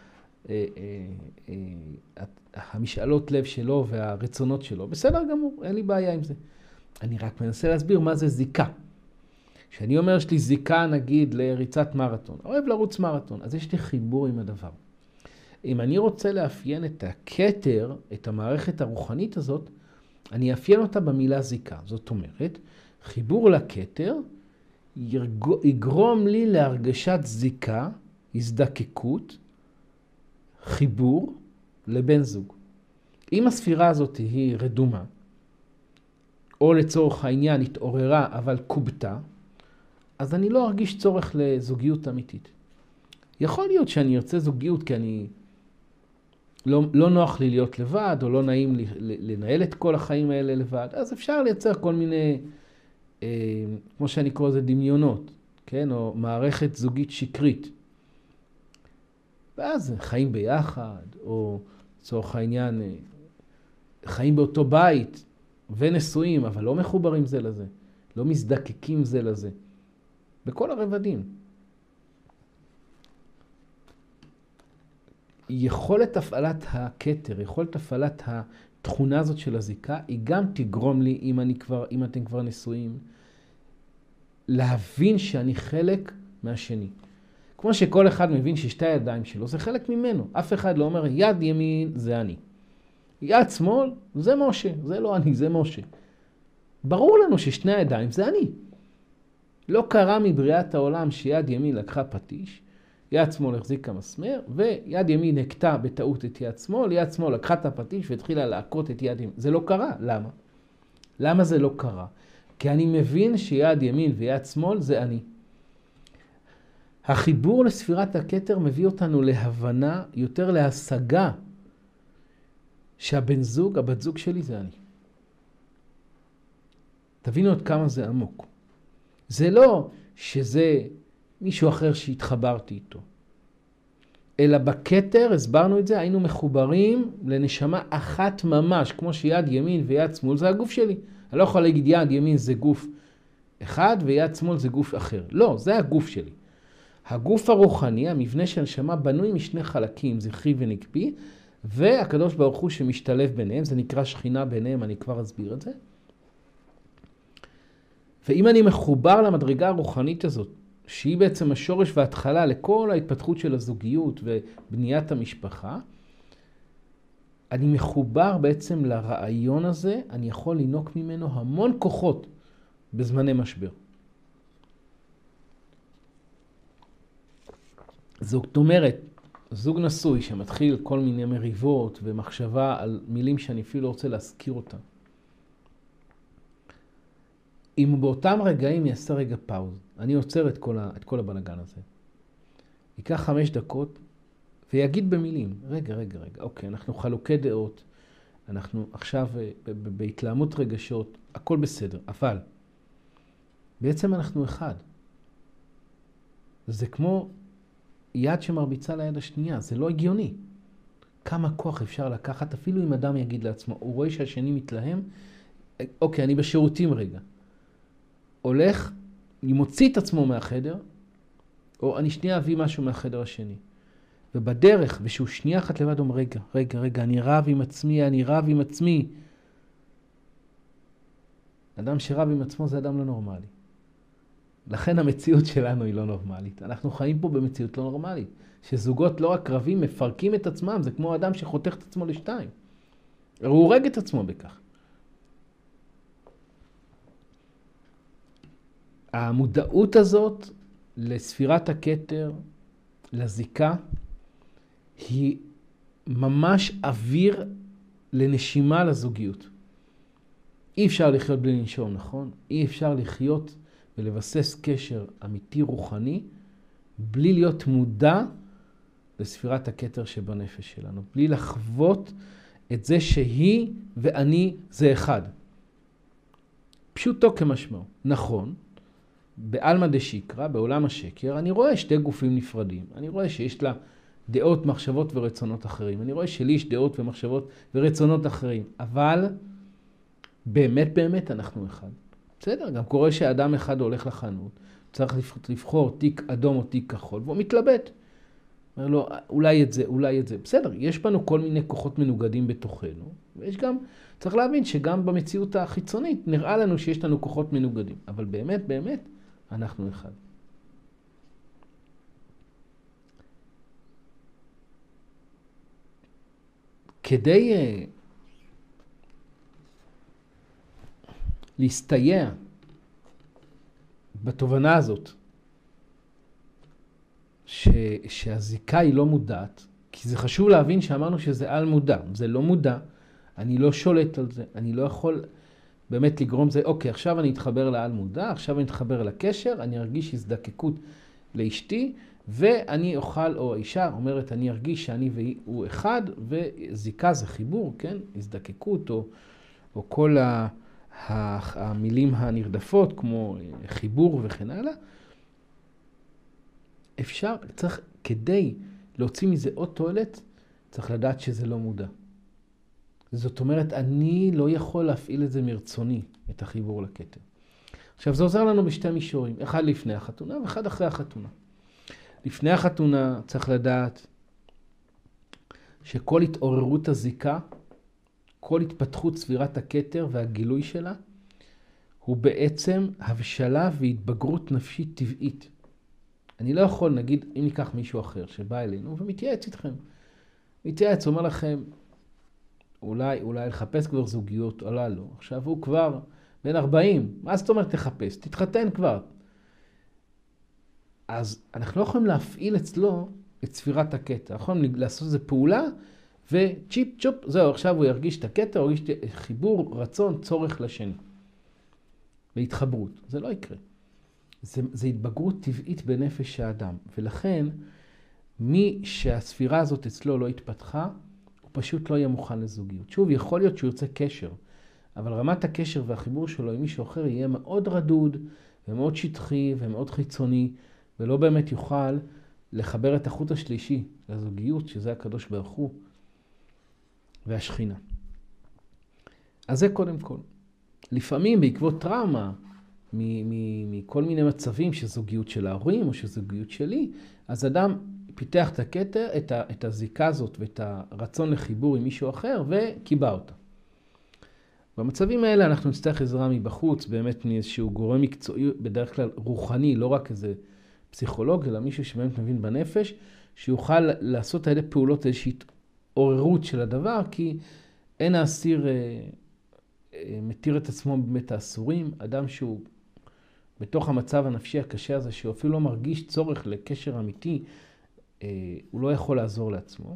המשאלות לב שלו והרצונות שלו. בסדר גמור, אין לי בעיה עם זה. אני רק מנסה להסביר מה זה זיקה. כשאני אומר שיש לי זיקה, נגיד, לריצת מרתון, אוהב לרוץ מרתון, אז יש לי חיבור עם הדבר. אם אני רוצה לאפיין את הכתר, את המערכת הרוחנית הזאת, אני אפיין אותה במילה זיקה. זאת אומרת, חיבור לכתר יגרום לי להרגשת זיקה, הזדקקות, חיבור לבן זוג. אם הספירה הזאת היא רדומה, או לצורך העניין התעוררה אבל קובטה, אז אני לא ארגיש צורך לזוגיות אמיתית. יכול להיות שאני ארצה זוגיות כי אני לא נוח לי להיות לבד, או לא נעים לי לנהל את כל החיים האלה לבד, אז אפשר לייצר כל מיני, כמו שאני קורא לזה, דמיונות, כן? או מערכת זוגית שקרית. ואז חיים ביחד, או לצורך העניין, חיים באותו בית, ונשואים, אבל לא מחוברים זה לזה, לא מזדקקים זה לזה, בכל הרבדים. יכולת הפעלת הכתר, יכולת הפעלת התכונה הזאת של הזיקה, היא גם תגרום לי, אם אתם כבר נשואים, להבין שאני חלק מהשני. כמו שכל אחד מבין ששתי הידיים שלו זה חלק ממנו. אף אחד לא אומר, יד ימין זה אני. יד שמאל זה משה, זה לא אני, זה משה. ברור לנו ששני הידיים זה אני. לא קרה מבריאת העולם שיד ימין לקחה פטיש, יד שמאל החזיקה מסמר, ויד ימין הקטה בטעות את יד שמאל, יד שמאל לקחה את הפטיש והתחילה להכות את יד ימין. זה לא קרה. למה? למה זה לא קרה? כי אני מבין שיד ימין ויד שמאל זה אני. החיבור לספירת הכתר מביא אותנו להבנה, יותר להשגה, שהבן זוג, הבת זוג שלי זה אני. תבינו עוד כמה זה עמוק. זה לא שזה מישהו אחר שהתחברתי איתו. אלא בכתר, הסברנו את זה, היינו מחוברים לנשמה אחת ממש, כמו שיד ימין ויד שמאל זה הגוף שלי. אני לא יכול להגיד יד ימין זה גוף אחד ויד שמאל זה גוף אחר. לא, זה הגוף שלי. הגוף הרוחני, המבנה של הנשמה, בנוי משני חלקים, זכרי ונקבי, והקדוש ברוך הוא שמשתלב ביניהם, זה נקרא שכינה ביניהם, אני כבר אסביר את זה. ואם אני מחובר למדרגה הרוחנית הזאת, שהיא בעצם השורש וההתחלה לכל ההתפתחות של הזוגיות ובניית המשפחה, אני מחובר בעצם לרעיון הזה, אני יכול לנוק ממנו המון כוחות בזמני משבר. זאת אומרת, זוג נשוי שמתחיל כל מיני מריבות ומחשבה על מילים שאני אפילו לא רוצה להזכיר אותם. אם באותם רגעים יעשה רגע פאוז, אני עוצר את כל הבלגן הזה. ייקח 5 דקות ויגיד במילים, רגע, אוקיי, אנחנו חלוקי דעות, אנחנו עכשיו בהתלהמות רגשות, הכל בסדר, אבל בעצם אנחנו אחד. זה כמו יד שמרביצה ליד השנייה, זה לא הגיוני. כמה כוח אפשר לקחת, אפילו אם אדם יגיד לעצמו, הוא רואה שהשני מתלהם, אוקיי, אני בשירותים רגע. הולך, מוציא את עצמו מהחדר, או אני שנייה אביא משהו מהחדר השני. ובדרך, ושהוא שנייה אחת לבד, אומר, רגע, אני רב עם עצמי. אדם שרב עם עצמו זה אדם לא נורמלי. לכן המציאות שלנו היא לא נורמלית. אנחנו חיים פה במציאות לא נורמלית. שזוגות לא רק רבים, מפרקים את עצמם. זה כמו אדם שחותך את עצמו לשתיים. הוא הורג את עצמו בכך. המודעות הזאת לספירת הכתר, לזיקה, היא ממש אוויר לנשימה לזוגיות. אי אפשר לחיות בלי לנשום, נכון? אי אפשר לחיות ולבסס קשר אמיתי רוחני, בלי להיות מודע לספירת הכתר שבנפש שלנו. בלי לחוות את זה שהיא ואני זה אחד. פשוטו כמשמעו. נכון, בעלמא דשיקרא, בעולם השקר, אני רואה שתי גופים נפרדים. אני רואה שיש לה דעות, מחשבות ורצונות אחרים. אני רואה שלי יש דעות ומחשבות ורצונות אחרים. אבל באמת אנחנו אחד. בסדר, גם קורה שאדם אחד הולך לחנות, צריך לבחור תיק אדום או תיק כחול, והוא מתלבט. אומר לו, אולי את זה. בסדר, יש בנו כל מיני כוחות מנוגדים בתוכנו, ויש גם, צריך להבין שגם במציאות החיצונית נראה לנו שיש לנו כוחות מנוגדים. אבל באמת, אנחנו אחד. כדי להסתייע בתובנה הזאת, שהזיקה היא לא מודעת, כי זה חשוב להבין שאמרנו שזה על מודע, זה לא מודע, אני לא שולט על זה, אני לא יכול באמת לגרום זה, אוקיי, עכשיו אני אתחבר לעל מודע, עכשיו אני אתחבר לקשר, אני ארגיש הזדקקות לאשתי, ואני אוכל, או האישה אומרת, אני ארגיש שאני והוא אחד, וזיקה זה חיבור, כן? הזדקקות, או כל המילים הנרדפות, כמו חיבור וכן הלאה. צריך, כדי להוציא מזה עוד תועלת, צריך לדעת שזה לא מודע. זאת אומרת, אני לא יכול להפעיל את זה מרצוני, את החיבור לכתר. עכשיו, זה עוזר לנו בשתי מישורים, אחד לפני החתונה ואחד אחרי החתונה. לפני החתונה צריך לדעת שכל התעוררות הזיקה, כל התפתחות ספירת הכתר והגילוי שלה, הוא בעצם הבשלה והתבגרות נפשית טבעית. אני לא יכול, נגיד, אם ניקח מישהו אחר שבא אלינו ומתייעץ איתכם. מתייעץ, אומר לכם, אולי לחפש כבר זוגיות, או לא. עכשיו הוא כבר בן 40, מה זאת אומרת תחפש? תתחתן כבר. אז אנחנו לא יכולים להפעיל אצלו את ספירת הכתר. אנחנו יכולים לעשות איזו פעולה, וצ'יפ צ'ופ, זהו, עכשיו הוא ירגיש את הכתר, הוא ירגיש חיבור, רצון, צורך לשני. והתחברות. זה לא יקרה. זה התבגרות טבעית בנפש האדם. ולכן, מי שהספירה הזאת אצלו לא התפתחה, הוא פשוט לא יהיה מוכן לזוגיות. שוב, יכול להיות שהוא ירצה קשר, אבל רמת הקשר והחיבור שלו עם מישהו אחר יהיה מאוד רדוד, ומאוד שטחי, ומאוד חיצוני, ולא באמת יוכל לחבר את החוט השלישי לזוגיות, שזה הקדוש ברוך הוא, והשכינה. אז זה קודם כל. לפעמים בעקבות טראומה, מכל מיני מצבים שזוגיות של ההורים או שזוגיות שלי, אז אדם פיתח את הכתר, את הזיקה הזאת ואת הרצון לחיבור עם מישהו אחר וקיבע אותה. במצבים האלה אנחנו נצטרך עזרה מבחוץ, באמת מאיזשהו גורם מקצועי, בדרך כלל רוחני, לא רק איזה פסיכולוג, אלא מישהו שבאמת מבין בנפש, שיוכל לעשות האלה פעולות איזושהי עוררות של הדבר, כי אין האסיר מתיר את עצמו באמת האסורים, אדם שהוא בתוך המצב הנפשי הקשה הזה, שהוא אפילו לא מרגיש צורך לקשר אמיתי, הוא לא יכול לעזור לעצמו.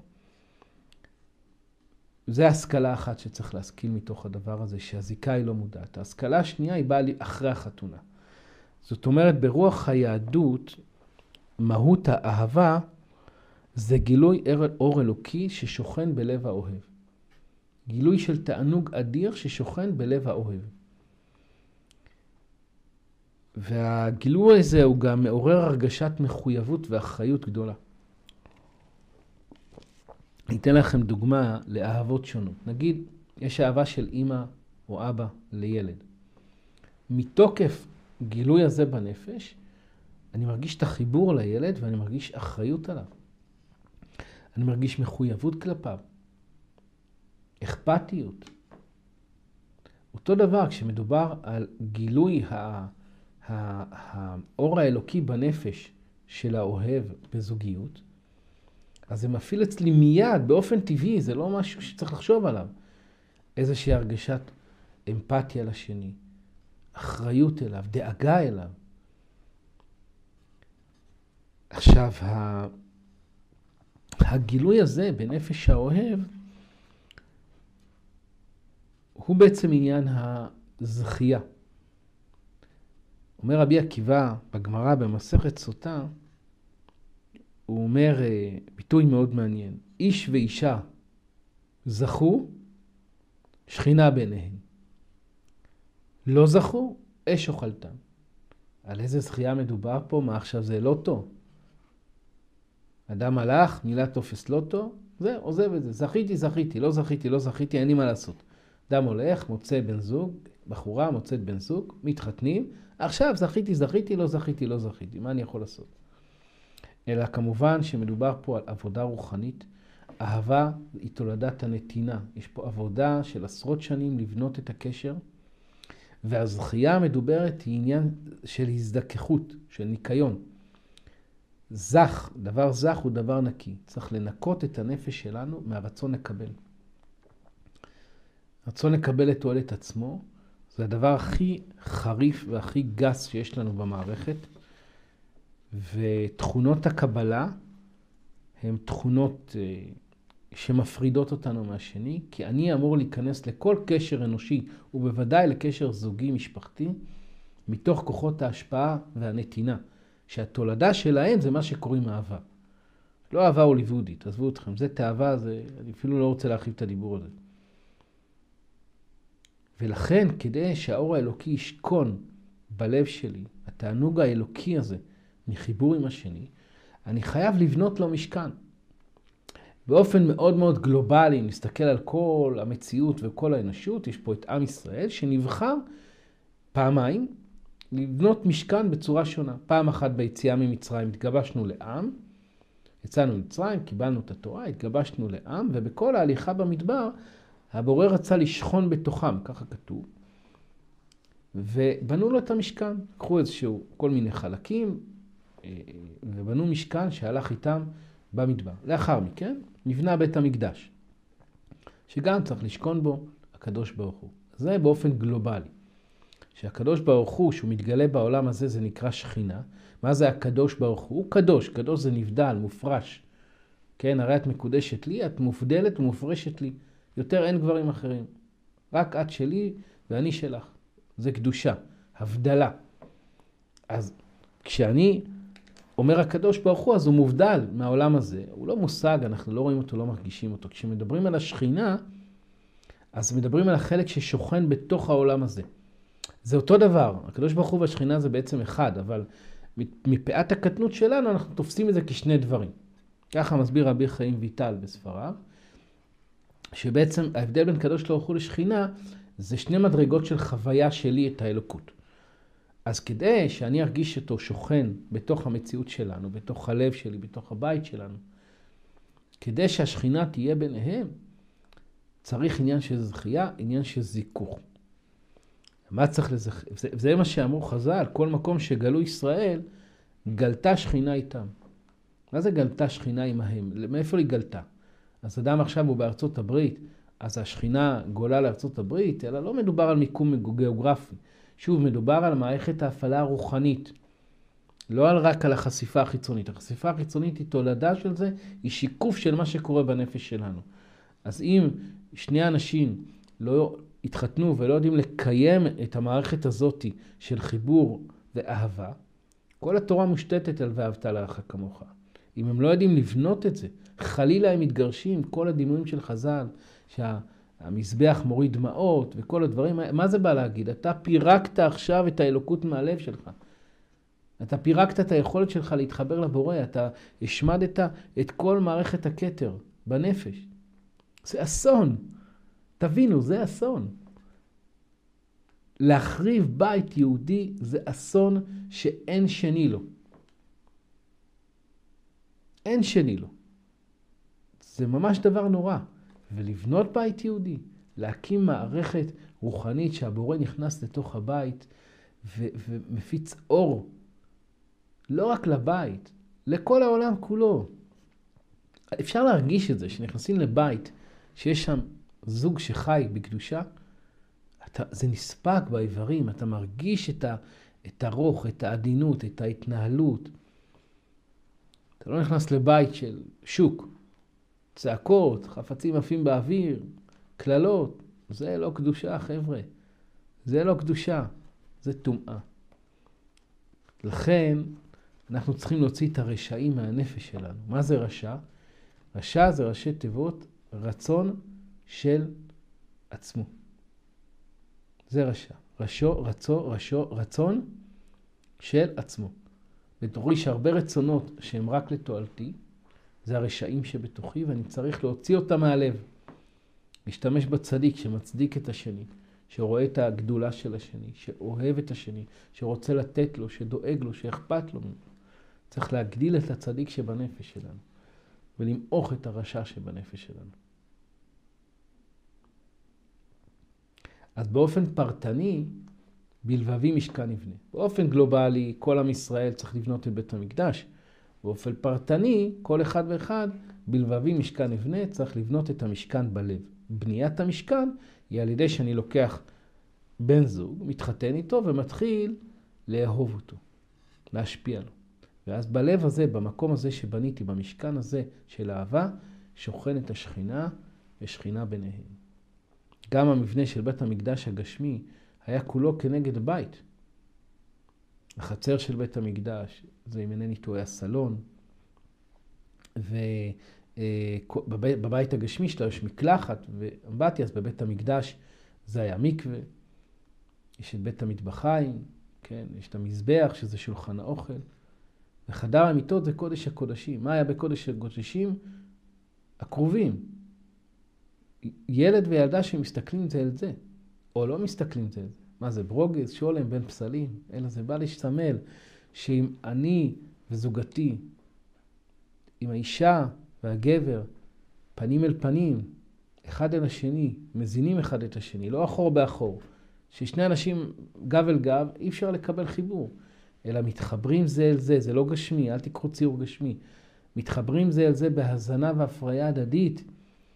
זו ההשכלה אחת שצריך להשכיל מתוך הדבר הזה, שהזיקה היא לא מודעת. ההשכלה השנייה היא באה אחרי החתונה. זאת אומרת, ברוח היהדות, מהות האהבה, זה גילוי אור אלוקי ששוכן בלב האוהב. גילוי של תענוג אדיר ששוכן בלב האוהב. והגילוי הזה הוא גם מעורר הרגשת מחויבות ואחריות גדולה. אני אתן לכם דוגמה לאהבות שונות. נגיד, יש אהבה של אמא או אבא לילד. מתוקף גילוי הזה בנפש, אני מרגיש את החיבור לילד ואני מרגיש אחריות עליו. אני מרגיש מחויבות כלפיו. אכפתיות. אותו דבר כשמדובר על גילוי האור האלוקי בנפש של האוהב בזוגיות, אז זה מפעיל אצלי מיד, באופן טבעי, זה לא משהו שצריך לחשוב עליו. איזושהי הרגשת אמפתיה לשני, אחריות אליו, דאגה אליו. עכשיו, הגילוי הזה בנפש האוהב, הוא בעצם עניין הזכייה. אומר רבי עקיבא בגמרא במסכת סוטה, הוא אומר ביטוי מאוד מעניין. איש ואישה זכו, שכינה ביניהם. לא זכו, אש אוכלתם. על איזה זכייה מדובר פה? מה עכשיו זה לוטו? אדם הלך, מילא טופס לוטו, זה עוזב את זה. זכיתי, זכיתי, לא זכיתי, לא זכיתי, אין לי מה לעשות. אדם הולך, מוצא בן זוג, בחורה מוצאת בן זוג, מתחתנים, עכשיו זכיתי, זכיתי, לא זכיתי, לא זכיתי. מה אני יכול לעשות? אלא כמובן שמדובר פה על עבודה רוחנית. אהבה היא תולדת הנתינה. יש פה עבודה של עשרות שנים לבנות את הקשר, והזכייה המדוברת היא עניין של הזדככות, של ניקיון. זך, דבר זך הוא דבר נקי. צריך לנקות את הנפש שלנו מהרצון לקבל. רצון לקבל את תועלת עצמו, זה הדבר הכי חריף והכי גס שיש לנו במערכת. ותכונות הקבלה הן תכונות שמפרידות אותנו מהשני, כי אני אמור להיכנס לכל קשר אנושי, ובוודאי לקשר זוגי משפחתי, מתוך כוחות ההשפעה והנתינה, שהתולדה שלהן זה מה שקוראים אהבה. לא אהבה הוליוודית, עזבו אתכם, זה תאווה, אני אפילו לא רוצה להרחיב את הדיבור הזה. ולכן, כדי שהאור האלוקי ישכון בלב שלי, התענוג האלוקי הזה, מחיבור עם השני, אני חייב לבנות לו משכן. באופן מאוד מאוד גלובלי, נסתכל על כל המציאות וכל האנושות, יש פה את עם ישראל שנבחר פעמיים לבנות משכן בצורה שונה. פעם אחת ביציאה ממצרים התגבשנו לעם, יצאנו ממצרים, קיבלנו את התורה, התגבשנו לעם, ובכל ההליכה במדבר, הבורא רצה לשכון בתוכם, ככה כתוב, ובנו לו את המשכן. קחו איזשהו כל מיני חלקים, ובנו משכן שהלך איתם במדבר. לאחר מכן נבנה בית המקדש, שגם צריך לשכון בו הקדוש ברוך הוא. זה באופן גלובלי. שהקדוש ברוך הוא, שהוא מתגלה בעולם הזה, זה נקרא שכינה. מה זה הקדוש ברוך הוא? הוא קדוש. קדוש זה נבדל, מופרש. כן, הרי את מקודשת לי, את מופדלת ומופרשת לי. יותר אין גברים אחרים. רק את שלי ואני שלך. זה קדושה, הבדלה. אז כשאני אומר הקדוש ברוך הוא, אז הוא מובדל מהעולם הזה. הוא לא מושג, אנחנו לא רואים אותו, לא מרגישים אותו. כשמדברים על השכינה, אז מדברים על החלק ששוכן בתוך העולם הזה. זה אותו דבר. הקדוש ברוך הוא והשכינה זה בעצם אחד, אבל מפאת הקטנות שלנו אנחנו תופסים את זה כשני דברים. ככה מסביר רבי חיים ויטל בספריו, שבעצם ההבדל בין קדוש ברוך הוא לשכינה, זה שני מדרגות של חוויה שלי את האלוקות. אז כדי שאני ארגיש אותו שוכן בתוך המציאות שלנו, בתוך הלב שלי, בתוך הבית שלנו, כדי שהשכינה תהיה ביניהם, צריך עניין של זכייה, עניין של זיכוך. מה צריך לזכר? זה מה שאמרו חז"ל, כל מקום שגלו ישראל, גלתה שכינה איתם. מה זה גלתה שכינה עמהם? מאיפה היא גלתה? אז אדם עכשיו הוא בארצות הברית, אז השכינה גולה לארצות הברית, אלא לא מדובר על מיקום גיאוגרפי. שוב, מדובר על מערכת ההפעלה הרוחנית. לא רק על החשיפה החיצונית. החשיפה החיצונית היא תולדה של זה, היא שיקוף של מה שקורה בנפש שלנו. אז אם שני אנשים לא התחתנו ולא יודעים לקיים את המערכת הזאת של חיבור ואהבה, כל התורה מושתתת על ואהבת לרעך כמוך. אם הם לא יודעים לבנות את זה, חלילה הם מתגרשים, כל הדימויים של חז"ל, שהמזבח מוריד דמעות וכל הדברים, מה זה בא להגיד? אתה פירקת עכשיו את האלוקות מהלב שלך. אתה פירקת את היכולת שלך להתחבר לבורא, אתה השמדת את כל מערכת הכתר. בנפש. זה אסון. תבינו, זה אסון. להחריב בית יהודי זה אסון שאין שני לו. אין שני לו. זה ממש דבר נורא. ולבנות בית יהודי, להקים מערכת רוחנית שהבורא נכנס לתוך הבית ומפיץ אור, לא רק לבית, לכל העולם כולו. אפשר להרגיש את זה, שנכנסים לבית, שיש שם זוג שחי בקדושה, זה נספק באיברים, אתה מרגיש את הרוח, את העדינות, את ההתנהלות. אתה לא נכנס לבית של שוק, צעקות, חפצים עפים באוויר, כללות. זה לא קדושה, חבר'ה. זה לא קדושה, זה טומאה. לכן אנחנו צריכים להוציא את הרשעים מהנפש שלנו. מה זה רשע? רשע זה ראשי תיבות רצון של עצמו. זה רשע. רצון של עצמו. בתוכי יש הרבה רצונות שהם רק לתועלתי, זה הרשעים שבתוכי, ואני צריך להוציא אותם מהלב. להשתמש בצדיק שמצדיק את השני, שרואה את הגדולה של השני, שאוהב את השני, שרוצה לתת לו, שדואג לו, שאכפת לו ממנו. צריך להגדיל את הצדיק שבנפש שלנו, ולמעוך את הרשע שבנפש שלנו. אז באופן פרטני, בלבבי משכן נבנה. באופן גלובלי, כל עם ישראל צריך לבנות את בית המקדש. באופן פרטני, כל אחד ואחד, בלבבי משכן נבנה, צריך לבנות את המשכן בלב. בניית המשכן היא על ידי שאני לוקח בן זוג, מתחתן איתו ומתחיל לאהוב אותו, להשפיע לו. ואז בלב הזה, במקום הזה שבניתי, במשכן הזה של אהבה, שוכנת השכינה ושכינה ביניהם. גם המבנה של בית המקדש הגשמי היה כולו כנגד בית. החצר של בית המקדש, זה אם אינני טועה הסלון, ובבית הגשמי שלו יש מקלחת ואמבטיה, אז בבית המקדש זה היה מקווה. יש את בית המטבחיים, כן? יש את המזבח שזה שולחן האוכל. וחדר המיטות זה קודש הקודשים. מה היה בקודש הקודשים? הקרובים. ילד וילדה שמסתכלים זה אל זה, או לא מסתכלים זה אל זה. מה זה? ברוגז, שולם, בין פסלים. אלא זה בא להשתמל שאם אני וזוגתי, עם האישה והגבר, פנים אל פנים, אחד אל השני, מזינים אחד את השני, לא אחור באחור, ששני אנשים גב אל גב, אי אפשר לקבל חיבור, אלא מתחברים זה אל זה, זה לא גשמי, אל תקחו ציור גשמי. מתחברים זה אל זה בהזנה והפריה הדדית.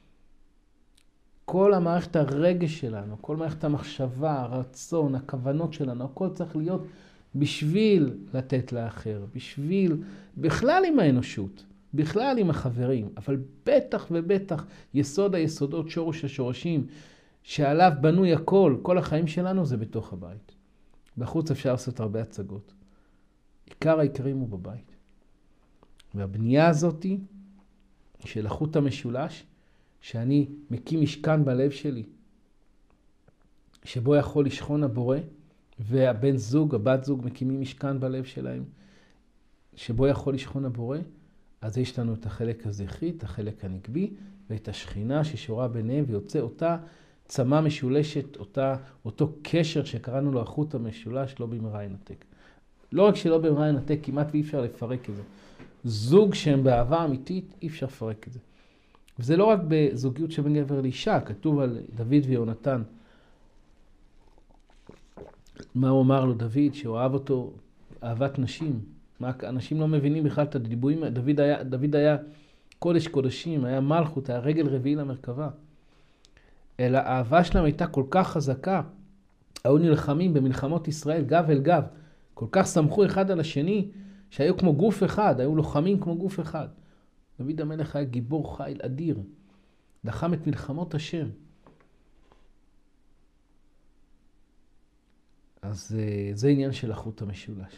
כל המערכת הרגש שלנו, כל מערכת המחשבה, הרצון, הכוונות שלנו, הכל צריך להיות בשביל לתת לאחר, בשביל, בכלל עם האנושות, בכלל עם החברים, אבל בטח ובטח יסוד היסודות, שורש השורשים, שעליו בנוי הכל, כל החיים שלנו זה בתוך הבית. בחוץ אפשר לעשות הרבה הצגות. עיקר העיקרים הוא בבית. והבנייה הזאת של החוט המשולש, שאני מקים משכן בלב שלי, שבו יכול לשכון הבורא, והבן זוג, הבת זוג מקימים משכן בלב שלהם, שבו יכול לשכון הבורא, אז יש לנו את החלק הזכרי, את החלק הנקבי, ואת השכינה ששורה ביניהם, ויוצא אותה צמה משולשת, אותו קשר שקראנו לו החוט המשולש, לא במהרה ינתק. לא רק שלא במהרה ינתק, כמעט ואי אפשר לפרק את זה. זוג שהם באהבה אמיתית, אי אפשר לפרק את זה. וזה לא רק בזוגיות שבין גבר לאישה, כתוב על דוד ויונתן. מה הוא אמר לו דוד? שהוא אהב אותו אהבת נשים. אנשים לא מבינים בכלל את הדיבורים. דוד היה קודש קודשים, היה מלכות, היה רגל רביעי למרכבה. אלא האהבה שלהם הייתה כל כך חזקה. היו נלחמים במלחמות ישראל גב אל גב. כל כך סמכו אחד על השני, שהיו כמו גוף אחד, היו לוחמים כמו גוף אחד. דוד המלך היה גיבור חיל אדיר. לחם את מלחמות השם. אז זה עניין של החוט המשולש.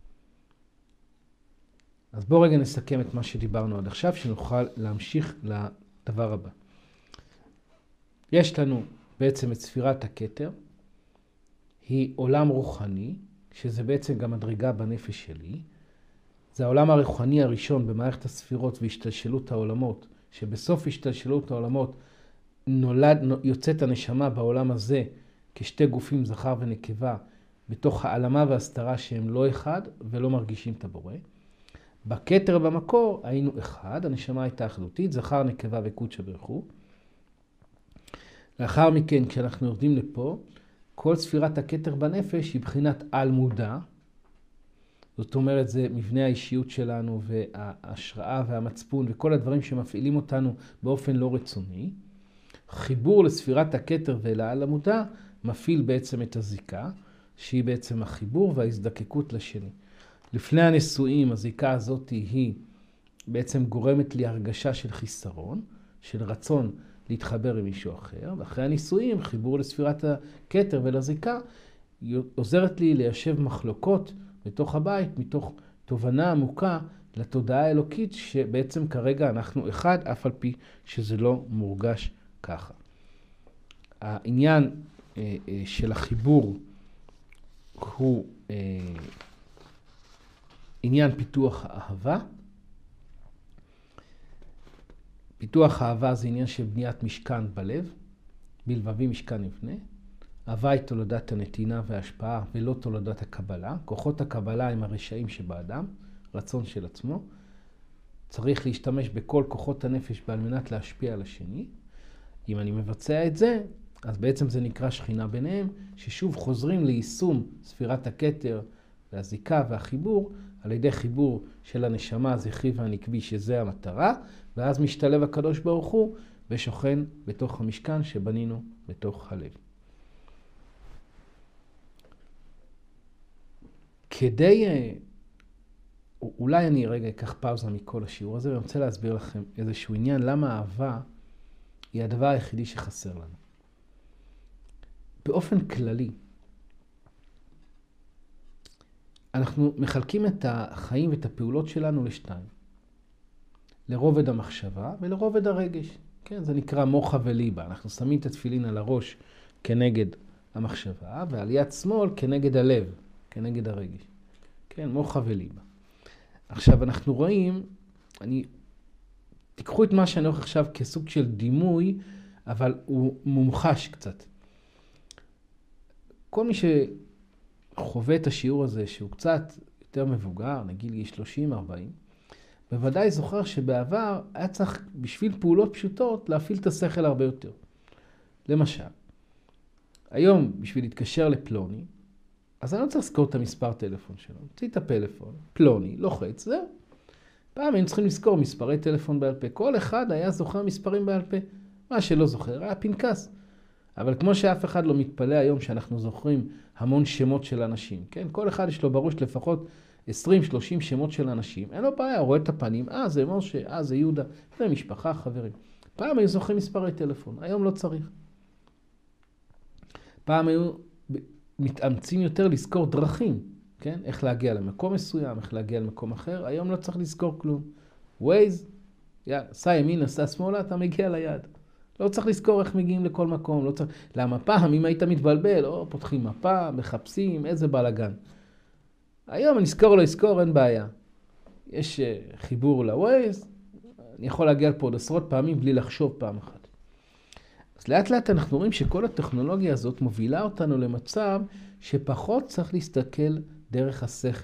אז בואו רגע נסכם את מה שדיברנו עד עכשיו, שנוכל להמשיך לדבר הבא. יש לנו בעצם את ספירת הכתר, היא עולם רוחני, שזה בעצם גם מדרגה בנפש שלי. זה העולם הרוחני הראשון במערכת הספירות והשתלשלות העולמות, שבסוף השתלשלות העולמות יוצאת הנשמה בעולם הזה כשתי גופים, זכר ונקבה, בתוך העלמה והסתרה שהם לא אחד ולא מרגישים את הבורא. בכתר במקור היינו אחד, הנשמה הייתה אחדותית, זכר, נקבה וקודשא בריך הוא. לאחר מכן, כשאנחנו יורדים לפה, כל ספירת הכתר בנפש היא בחינת על מודע. זאת אומרת, זה מבנה האישיות שלנו וההשראה והמצפון וכל הדברים שמפעילים אותנו באופן לא רצוני. חיבור לספירת הכתר ולעל המודע מפעיל בעצם את הזיקה, שהיא בעצם החיבור וההזדקקות לשני. לפני הנישואים, הזיקה הזאת היא בעצם גורמת לי הרגשה של חיסרון, של רצון להתחבר עם מישהו אחר, ואחרי הנישואים, חיבור לספירת הכתר ולזיקה, עוזרת לי ליישב מחלוקות בתוך הבית, מתוך תובנה עמוקה לתודעה האלוקית, שבעצם כרגע אנחנו אחד, אף על פי שזה לא מורגש ככה. העניין של החיבור הוא עניין פיתוח האהבה. פיתוח האהבה זה עניין של בניית משכן בלב, בלבבי משכן נבנה. אהבה היא תולדת הנתינה וההשפעה ולא תולדת הקבלה. כוחות הקבלה הם הרשעים שבאדם, רצון של עצמו. צריך להשתמש בכל כוחות הנפש על מנת להשפיע על השני. אם אני מבצע את זה, אז בעצם זה נקרא שכינה ביניהם, ששוב חוזרים ליישום ספירת הכתר והזיקה והחיבור, על ידי חיבור של הנשמה, הזכרי והנקבי, שזה המטרה, ואז משתלב הקדוש ברוך הוא ושוכן בתוך המשכן שבנינו בתוך הלב. אולי אני רגע אקח פאוזה מכל השיעור הזה, ואני רוצה להסביר לכם איזשהו עניין, למה האהבה היא הדבר היחידי שחסר לנו. באופן כללי, אנחנו מחלקים את החיים ואת הפעולות שלנו לשתיים. לרובד המחשבה ולרובד הרגש. כן, זה נקרא מוחה וליבה. אנחנו שמים את התפילין על הראש כנגד המחשבה, ועל יד שמאל כנגד הלב, כנגד הרגש. כן, מוחה וליבה. עכשיו אנחנו רואים, תיקחו את מה שאני הולך עכשיו כסוג של דימוי, אבל הוא מומחש קצת. כל מי שחווה את השיעור הזה, שהוא קצת יותר מבוגר, נגיד גיל 30-40, בוודאי זוכר שבעבר היה צריך בשביל פעולות פשוטות להפעיל את השכל הרבה יותר. למשל, היום בשביל להתקשר לפלוני, אז אני לא צריך לזכור את המספר טלפון שלו. תוציא את הפלאפון, פלוני, לוחץ, זהו. פעם היינו צריכים לזכור מספרי טלפון בעל פה. כל אחד היה זוכר מספרים בעל פה. מה שלא זוכר היה פנקס. אבל כמו שאף אחד לא מתפלא היום שאנחנו זוכרים המון שמות של אנשים, כן? כל אחד יש לו בראש לפחות 20-30 שמות של אנשים. אין לו בעיה, הוא רואה את הפנים, זה משה, זה יהודה, זה משפחה, חברים. פעם היו זוכרים מספרי טלפון, היום לא צריך. פעם היו מתאמצים יותר לזכור דרכים, כן? איך להגיע למקום מסוים, איך להגיע למקום אחר. היום לא צריך לזכור כלום. ווייז, סע ימינה, סע שמאלה, אתה מגיע ליעד. לא צריך לזכור איך מגיעים לכל מקום. לא צריך... למה פעם, אם היית מתבלבל, פותחים מפה, מחפשים, איזה בלגן. היום אני אזכור או לא אזכור, אין בעיה. יש חיבור לווייז, אני יכול להגיע פה עוד עשרות פעמים בלי לחשוב פעם אחת. אז לאט לאט אנחנו רואים שכל הטכנולוגיה הזאת מובילה אותנו למצב שפחות צריך להסתכל דרך השכל.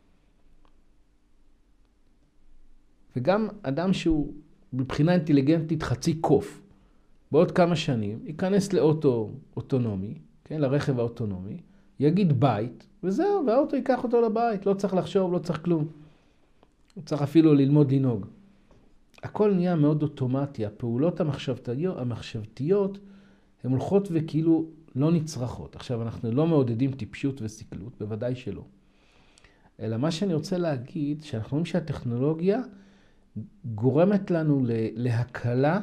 וגם אדם שהוא מבחינה אינטליגנטית חצי קוף, בעוד כמה שנים ייכנס לאוטו אוטונומי, כן, לרכב האוטונומי, יגיד בית, וזהו, והאוטו ייקח אותו לבית, לא צריך לחשוב, לא צריך כלום. הוא צריך אפילו ללמוד לנהוג. הכל נהיה מאוד אוטומטי, הפעולות המחשבתיות הן הולכות וכאילו לא נצרכות. עכשיו אנחנו לא מעודדים טיפשות וסקלות, בוודאי שלא. אלא מה שאני רוצה להגיד, שאנחנו רואים שהטכנולוגיה גורמת לנו להקלה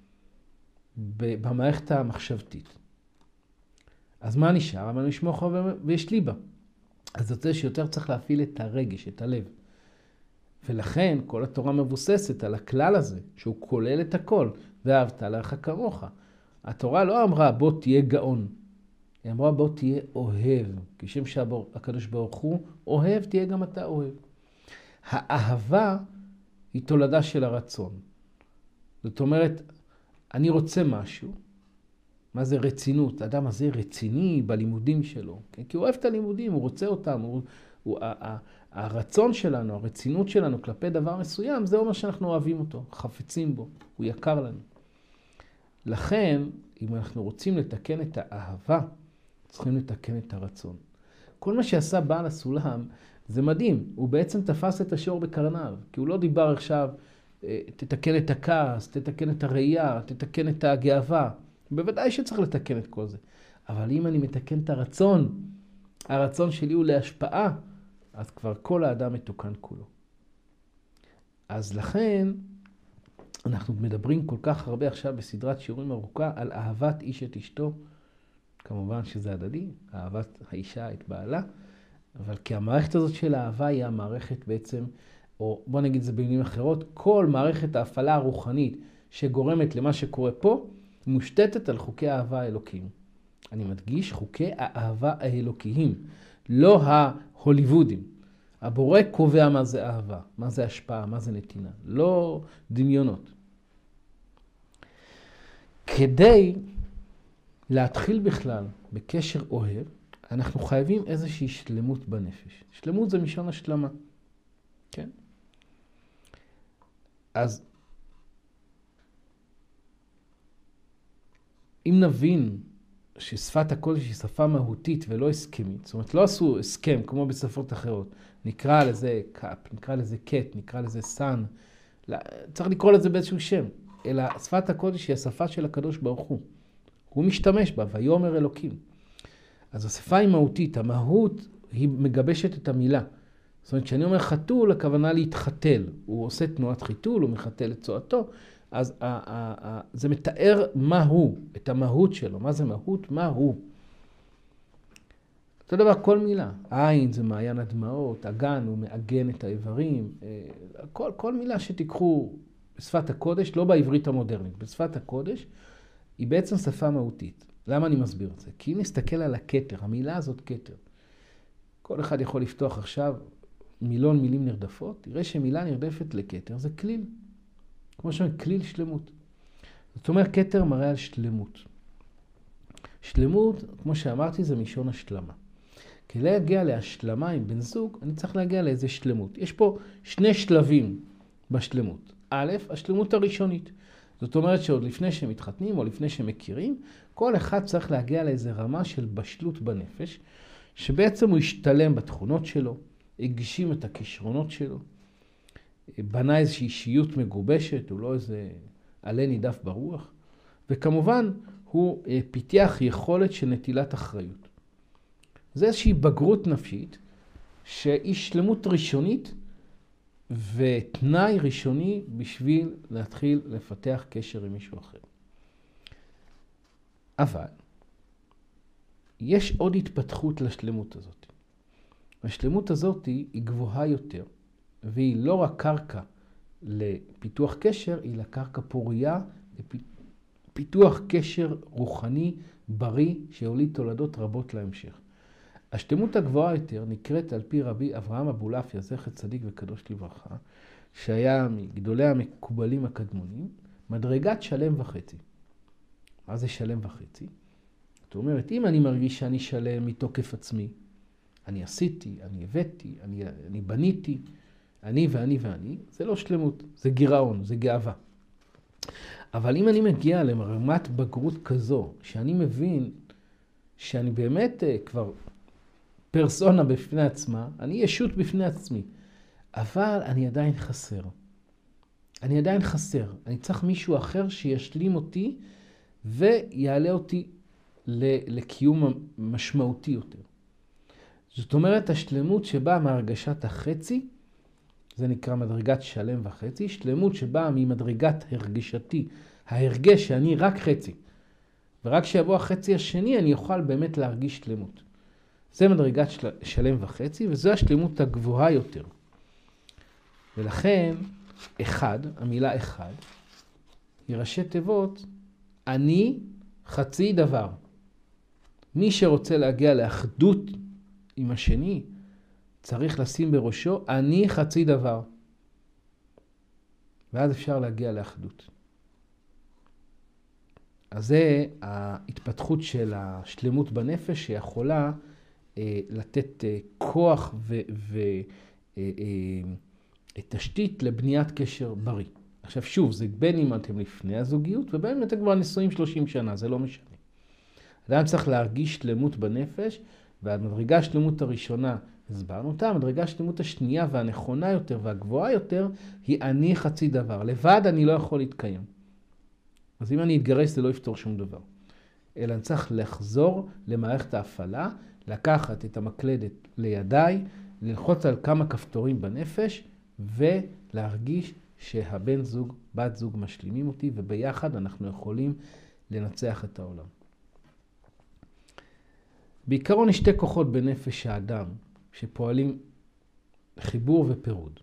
במערכת המחשבתית. אז מה נשאר? אבל יש מוח ויש ליבה. אז זה שיותר צריך להפעיל את הרגש, את הלב. ולכן כל התורה מבוססת על הכלל הזה, שהוא כולל את הכל, ואהבת לרעך כמוך. התורה לא אמרה בוא תהיה גאון, היא אמרה בוא תהיה אוהב. כשם שהקדוש ברוך הוא אוהב, תהיה גם אתה אוהב. האהבה היא תולדה של הרצון. זאת אומרת, אני רוצה משהו. מה זה רצינות? האדם הזה רציני בלימודים שלו. כן? כי הוא אוהב את הלימודים, הוא רוצה אותם. הרצון שלנו, הרצינות שלנו כלפי דבר מסוים, זה אומר שאנחנו אוהבים אותו, חפצים בו, הוא יקר לנו. לכן, אם אנחנו רוצים לתקן את האהבה, צריכים לתקן את הרצון. כל מה שעשה בעל הסולם, זה מדהים. הוא בעצם תפס את השור בקרניו, כי הוא לא דיבר עכשיו, תתקן את הכעס, תתקן את הראייה, תתקן את הגאווה. בוודאי שצריך לתקן את כל זה. אבל אם אני מתקן את הרצון, הרצון שלי הוא להשפעה, אז כבר כל האדם מתוקן כולו. אז לכן, אנחנו מדברים כל כך הרבה עכשיו בסדרת שיעורים ארוכה על אהבת איש את אשתו. כמובן שזה הדדי, אהבת האישה את בעלה, אבל כי המערכת הזאת של האהבה היא המערכת בעצם, או בוא נגיד זה במילים אחרות, כל מערכת ההפעלה הרוחנית שגורמת למה שקורה פה, מושתתת על חוקי האהבה האלוקיים. אני מדגיש, חוקי האהבה האלוקיים, לא ההוליוודים. הבורא קובע מה זה אהבה, מה זה השפעה, מה זה נתינה, לא דמיונות. כדי להתחיל בכלל בקשר אוהב, אנחנו חייבים איזושהי שלמות בנפש. שלמות זה מלשון השלמה. כן? אז אם נבין ששפת הקודש היא שפה מהותית ולא הסכמית, זאת אומרת לא עשו הסכם כמו בשפות אחרות, נקרא לזה קאפ, נקרא לזה קט, נקרא לזה סן, צריך לקרוא לזה באיזשהו שם, אלא שפת הקודש היא השפה של הקדוש ברוך הוא. הוא משתמש בה, ויאמר אלוקים. אז השפה היא מהותית, המהות היא מגבשת את המילה. זאת אומרת, כשאני אומר חתול, הכוונה להתחתל. הוא עושה תנועת חיתול, הוא מחתל את צועתו, אז זה מתאר מה הוא, את המהות שלו. מה זה מהות? מה הוא? אותו דבר, כל מילה. עין זה מעיין הדמעות, אגן הוא מעגן את האיברים. כל מילה שתיקחו בשפת הקודש, לא בעברית המודרנית, בשפת הקודש, היא בעצם שפה מהותית. למה אני מסביר את זה? כי אם נסתכל על הכתר, המילה הזאת כתר. כל אחד יכול לפתוח עכשיו מילון מילים נרדפות, תראה שמילה נרדפת לכתר, זה כליל. כמו שאומרים, כליל שלמות. זאת אומרת, כתר מראה על שלמות. שלמות, כמו שאמרתי, זה מלשון השלמה. כדי להגיע להשלמה עם בן זוג, אני צריך להגיע לאיזה שלמות. יש פה שני שלבים בשלמות. א', השלמות הראשונית. זאת אומרת שעוד לפני שמתחתנים או לפני שמכירים, כל אחד צריך להגיע לאיזה רמה של בשלות בנפש, שבעצם הוא ישתלם בתכונות שלו, הגשים את הכישרונות שלו, בנה איזושהי אישיות מגובשת, הוא לא איזה עלה נידף ברוח, וכמובן הוא פיתח יכולת של נטילת אחריות. זה איזושהי בגרות נפשית, שהיא שלמות ראשונית, ותנאי ראשוני בשביל להתחיל לפתח קשר עם מישהו אחר. אבל יש עוד התפתחות לשלמות הזאת. השלמות הזאת היא גבוהה יותר, והיא לא רק קרקע לפיתוח קשר, היא לקרקע פוריה לפיתוח קשר רוחני בריא שיוליד תולדות רבות להמשך. השלמות הגבוהה יותר נקראת על פי רבי אברהם אבולעפיה, זכר צדיק וקדוש לברכה, שהיה מגדולי המקובלים הקדמונים, מדרגת שלם וחצי. מה זה שלם וחצי? זאת אומרת, אם אני מרגיש שאני שלם מתוקף עצמי, אני עשיתי, אני הבאתי, אני בניתי, אני ואני ואני, זה לא שלמות, זה גירעון, זה גאווה. אבל אם אני מגיע לרמת בגרות כזו, שאני מבין שאני באמת כבר פרסונה בפני עצמה, אני ישות בפני עצמי, אבל אני עדיין חסר. אני צריך מישהו אחר שישלים אותי ויעלה אותי לקיום משמעותי יותר. זאת אומרת, השלמות שבאה מהרגשת החצי, זה נקרא מדרגת שלם וחצי, שלמות שבאה ממדרגת הרגשתי, ההרגש שאני רק חצי. ורק שיבוא החצי השני אני אוכל באמת להרגיש שלמות. זה מדרגת שלם וחצי, וזו השלמות הגבוהה יותר. ולכן, אחד, המילה אחד, היא ראשי תיבות, אני חצי דבר. מי שרוצה להגיע לאחדות עם השני, צריך לשים בראשו, אני חצי דבר. ואז אפשר להגיע לאחדות. אז זה ההתפתחות של השלמות בנפש שיכולה לתת כוח ותשתית לבניית קשר בריא. עכשיו שוב, זה בין אם אתם לפני הזוגיות ובין אם אתם כבר נשואים 30 שנה, זה לא משנה. אדם צריך להרגיש שלמות בנפש, והמדרגה השלמות הראשונה, הסברנו אותה, המדרגה השלמות השנייה והנכונה יותר והגבוהה יותר, היא אני חצי דבר. לבד אני לא יכול להתקיים. אז אם אני אתגרש זה לא יפתור שום דבר. אלא אני צריך לחזור למערכת ההפעלה, לקחת את המקלדת לידיי, ללחוץ על כמה כפתורים בנפש, ולהרגיש שהבן זוג, בת זוג משלימים אותי, וביחד אנחנו יכולים לנצח את העולם. בעיקרון יש שתי כוחות בנפש האדם שפועלים חיבור ופירוד.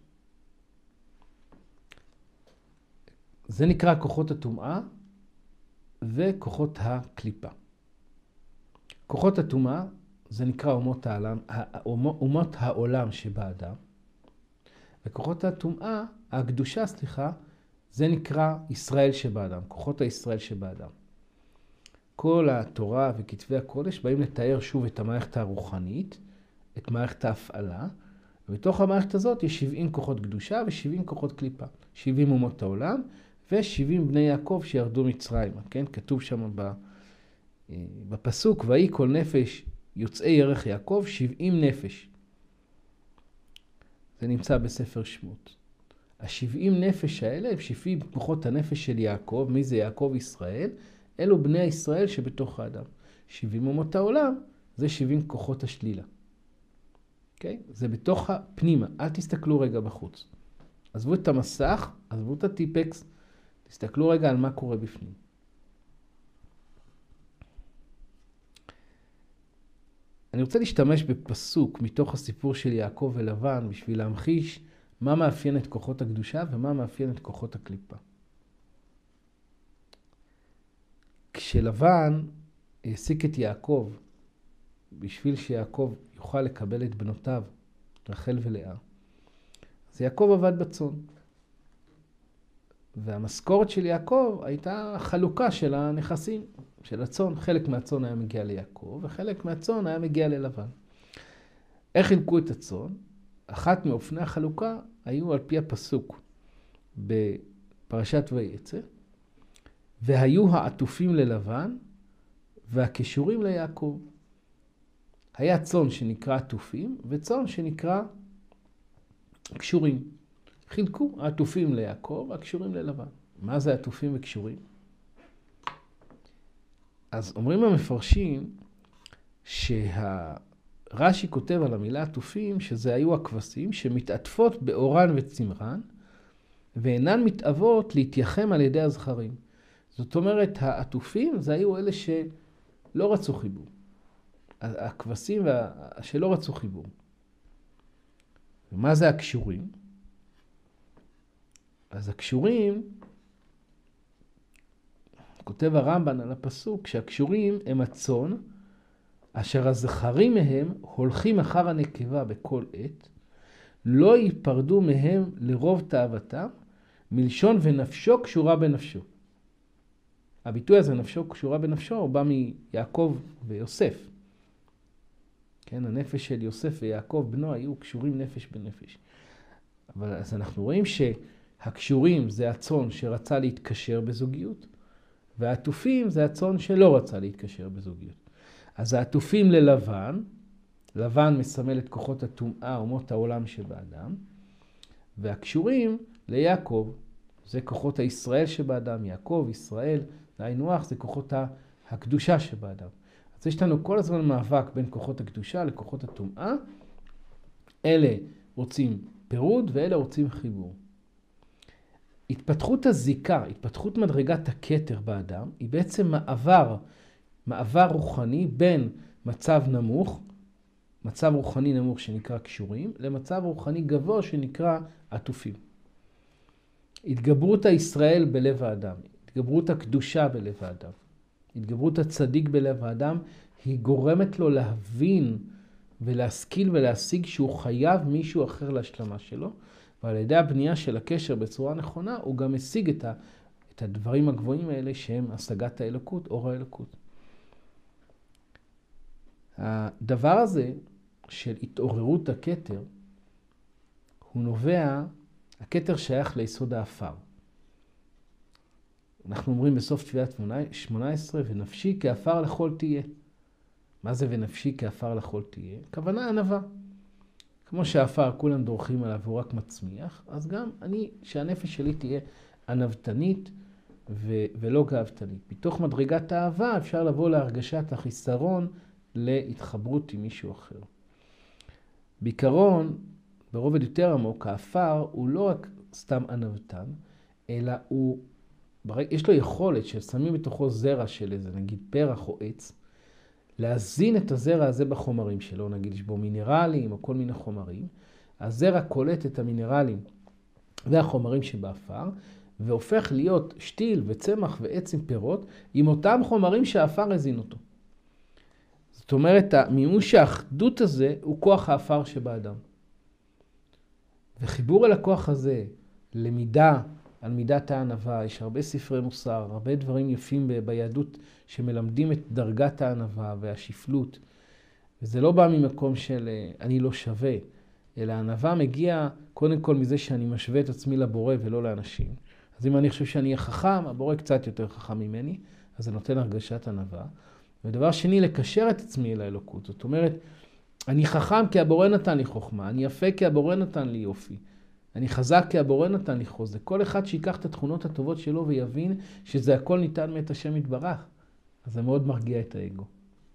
זה נקרא כוחות הטומאה וכוחות הקליפה. כוחות הטומאה זה נקרא אומות העולם שבאדם. וכוחות הטומאה, הקדושה זה נקרא ישראל שבאדם, כוחות הישראל שבאדם. כל התורה וכתבי הקודש באים לתאר שוב את המערכת הרוחנית, את מערכת ההפעלה, ובתוך המערכת הזאת יש 70 כוחות קדושה ו70 כוחות קליפה. 70 אומות העולם ו70 בני יעקב שירדו מצרימה, כן? כתוב שם בפסוק, ויהי כל נפש יוצאי ירך יעקב 70 נפש. זה נמצא בספר שמות. ה70 נפש האלה הם 70 כוחות הנפש של יעקב. מי זה יעקב? ישראל. אלו בני ישראל שבתוך האדם. 70 אומות העולם זה 70 כוחות השלילה. Okay? זה בתוך הפנימה. אל תסתכלו רגע בחוץ. עזבו את המסך, עזבו את הטיפקס, תסתכלו רגע על מה קורה בפנים. אני רוצה להשתמש בפסוק מתוך הסיפור של יעקב ולבן בשביל להמחיש מה מאפיין את כוחות הקדושה ומה מאפיין את כוחות הקליפה. כשלבן העסיק את יעקב בשביל שיעקב יוכל לקבל את בנותיו, רחל ולאה, אז יעקב עבד בצאן. והמשכורת של יעקב הייתה חלוקה של הנכסים, של הצאן. חלק מהצאן היה מגיע ליעקב וחלק מהצאן היה מגיע ללבן. איך חילקו את הצאן? אחת מאופני החלוקה היו על פי הפסוק בפרשת ויצא, והיו העטופים ללבן והקישורים ליעקב. היה צאן שנקרא עטופים וצאן שנקרא קשורים. חילקו העטופים ליעקב והקשורים ללבן. מה זה עטופים וקשורים? אז אומרים המפרשים שהרש"י כותב על המילה עטופים שזה היו הכבשים שמתעטפות באורן וצמרן ואינן מתאבות להתייחם על ידי הזכרים. זאת אומרת, העטופים זה היו אלה שלא רצו חיבור. הכבשים שלא רצו חיבור. ומה זה הקשורים? אז הקשורים, כותב הרמב"ן על הפסוק, שהקשורים הם הצאן, אשר הזכרים מהם הולכים אחר הנקבה בכל עת, לא ייפרדו מהם לרוב תאוותם, מלשון ונפשו קשורה בנפשו. הביטוי הזה, נפשו קשורה בנפשו, הוא בא מיעקב ויוסף. כן, הנפש של יוסף ויעקב בנו היו קשורים נפש בנפש. אבל אז אנחנו רואים שהקשורים זה הצאן שרצה להתקשר בזוגיות, והעטופים זה הצאן שלא רצה להתקשר בזוגיות. אז העטופים ללבן, לבן מסמל את כוחות הטומאה, אומות העולם שבאדם, והקשורים ליעקב, זה כוחות הישראל שבאדם, יעקב, ישראל, היינו הך, זה כוחות הקדושה שבאדם. אז יש לנו כל הזמן מאבק בין כוחות הקדושה לכוחות הטומאה. אלה רוצים פירוד ואלה רוצים חיבור. התפתחות הזיקה, התפתחות מדרגת הכתר באדם, היא בעצם מעבר רוחני בין מצב נמוך, מצב רוחני נמוך שנקרא קשורים, למצב רוחני גבוה שנקרא עטופים. התגברות הישראל בלב האדם, התגברות הקדושה בלב האדם, התגברות הצדיק בלב האדם, היא גורמת לו להבין ולהשכיל ולהשיג שהוא חייב מישהו אחר להשלמה שלו, ועל ידי הבנייה של הקשר בצורה נכונה, הוא גם משיג את הדברים הגבוהים האלה שהם השגת האלוקות, אור האלוקות. הדבר הזה של התעוררות הכתר, הוא נובע, הכתר שייך ליסוד האפר. אנחנו אומרים בסוף תפילת 18, ונפשי כאפר לכל תהיה. מה זה ונפשי כאפר לכל תהיה? כוונה ענווה. כמו שהאפר כולם דורכים עליו והוא רק מצמיח, אז גם אני, שהנפש שלי תהיה ענוותנית ולא גאוותנית. מתוך מדרגת האהבה אפשר לבוא להרגשת החיסרון להתחברות עם מישהו אחר. בעיקרון, ברובד יותר עמוק, האפר הוא לא רק סתם ענוותן, אלא יש לו יכולת ששמים בתוכו זרע של איזה, נגיד פרח או עץ, להזין את הזרע הזה בחומרים שלו, נגיד יש בו מינרלים או כל מיני חומרים. הזרע קולט את המינרלים והחומרים שבאפר, והופך להיות שתיל וצמח ועץ עם פירות, עם אותם חומרים שהאפר הזין אותו. זאת אומרת, המימוש האחדות הזה הוא כוח האפר שבאדם. וחיבור אל הכוח הזה, למידה על מידת הענווה, יש הרבה ספרי מוסר, הרבה דברים יפים ביהדות שמלמדים את דרגת הענווה והשפלות. וזה לא בא ממקום של אני לא שווה, אלא הענווה מגיע קודם כל מזה שאני משווה את עצמי לבורא ולא לאנשים. אז אם אני חושב שאני אהיה חכם, הבורא קצת יותר חכם ממני, אז זה נותן הרגשת ענווה. ודבר שני, לקשר את עצמי אל האלוקות. זאת אומרת, אני חכם כי הבורא נתן לי חוכמה, אני יפה כי הבורא נתן לי יופי. אני חזק כי הבורא נתן לי חוזק. כל אחד שיקח את התכונות הטובות שלו ויבין שזה הכל ניתן מאת השם יתברך. אז זה מאוד מרגיע את האגו.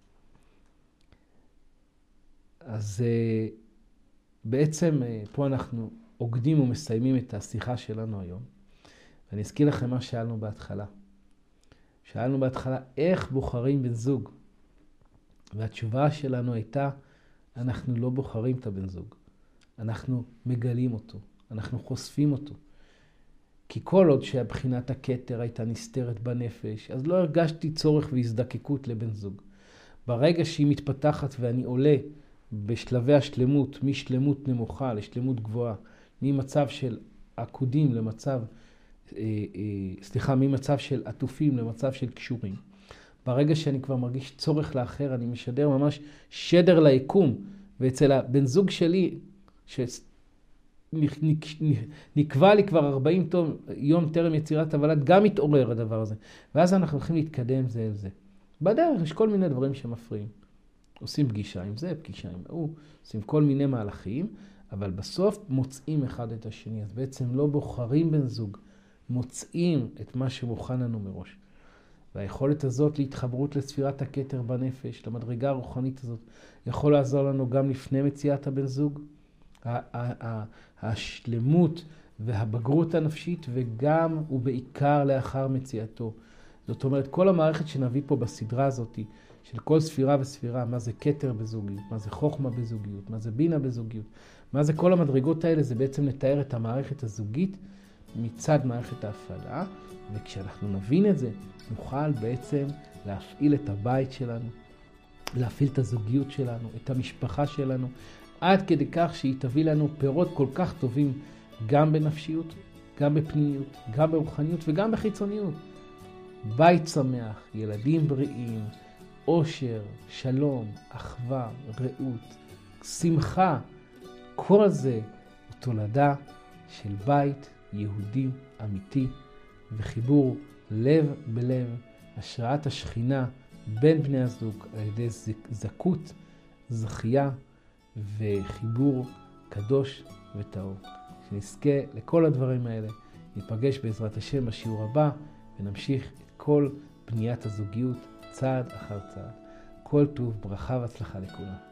אז בעצם פה אנחנו עוגדים ומסיימים את השיחה שלנו היום. ואני אזכיר לכם מה שאלנו בהתחלה. שאלנו בהתחלה איך בוחרים בן זוג. והתשובה שלנו הייתה, אנחנו לא בוחרים את הבן זוג. אנחנו מגלים אותו. אנחנו חושפים אותו. כי כל עוד שהבחינת הכתר הייתה נסתרת בנפש, אז לא הרגשתי צורך והזדקקות לבן זוג. ברגע שהיא מתפתחת ואני עולה בשלבי השלמות, משלמות נמוכה לשלמות גבוהה, ממצב של עקודים למצב, ממצב של עטופים למצב של קשורים. ברגע שאני כבר מרגיש צורך לאחר, אני משדר ממש שדר ליקום, ואצל הבן זוג שלי, נקבע לי כבר 40 יום טרם יצירת הוולד, גם מתעורר הדבר הזה. ואז אנחנו הולכים להתקדם זה אל זה. בדרך יש כל מיני דברים שמפריעים. עושים פגישה עם זה, פגישה עם הוא, עושים כל מיני מהלכים, אבל בסוף מוצאים אחד את השני. אז בעצם לא בוחרים בן זוג, מוצאים את מה שמוכן לנו מראש. והיכולת הזאת להתחברות לספירת הכתר בנפש, למדרגה הרוחנית הזאת, יכול לעזור לנו גם לפני מציאת הבן זוג, השלמות והבגרות הנפשית, וגם ובעיקר לאחר מציאתו. זאת אומרת, כל המערכת שנביא פה בסדרה הזאת, של כל ספירה וספירה, מה זה כתר בזוגיות, מה זה חוכמה בזוגיות, מה זה בינה בזוגיות, מה זה כל המדרגות האלה, זה בעצם לתאר את המערכת הזוגית מצד מערכת ההפעלה, וכשאנחנו נבין את זה, נוכל בעצם להפעיל את הבית שלנו, להפעיל את הזוגיות שלנו, את המשפחה שלנו, עד כדי כך שהיא תביא לנו פירות כל כך טובים, גם בנפשיות, גם בפנימיות, גם ברוחניות וגם בחיצוניות. בית שמח, ילדים בריאים, אושר, שלום, אחווה, רעות, שמחה. כל זה הוא תולדה של בית יהודי אמיתי, וחיבור לב בלב, השראת השכינה בין בני הזוג על ידי זכות, זכייה וחיבור קדוש וטהור. שנזכה לכל הדברים האלה, ניפגש בעזרת השם בשיעור הבא ונמשיך את כל בניית הזוגיות צעד אחר צעד. כל טוב, ברכה והצלחה לכולם.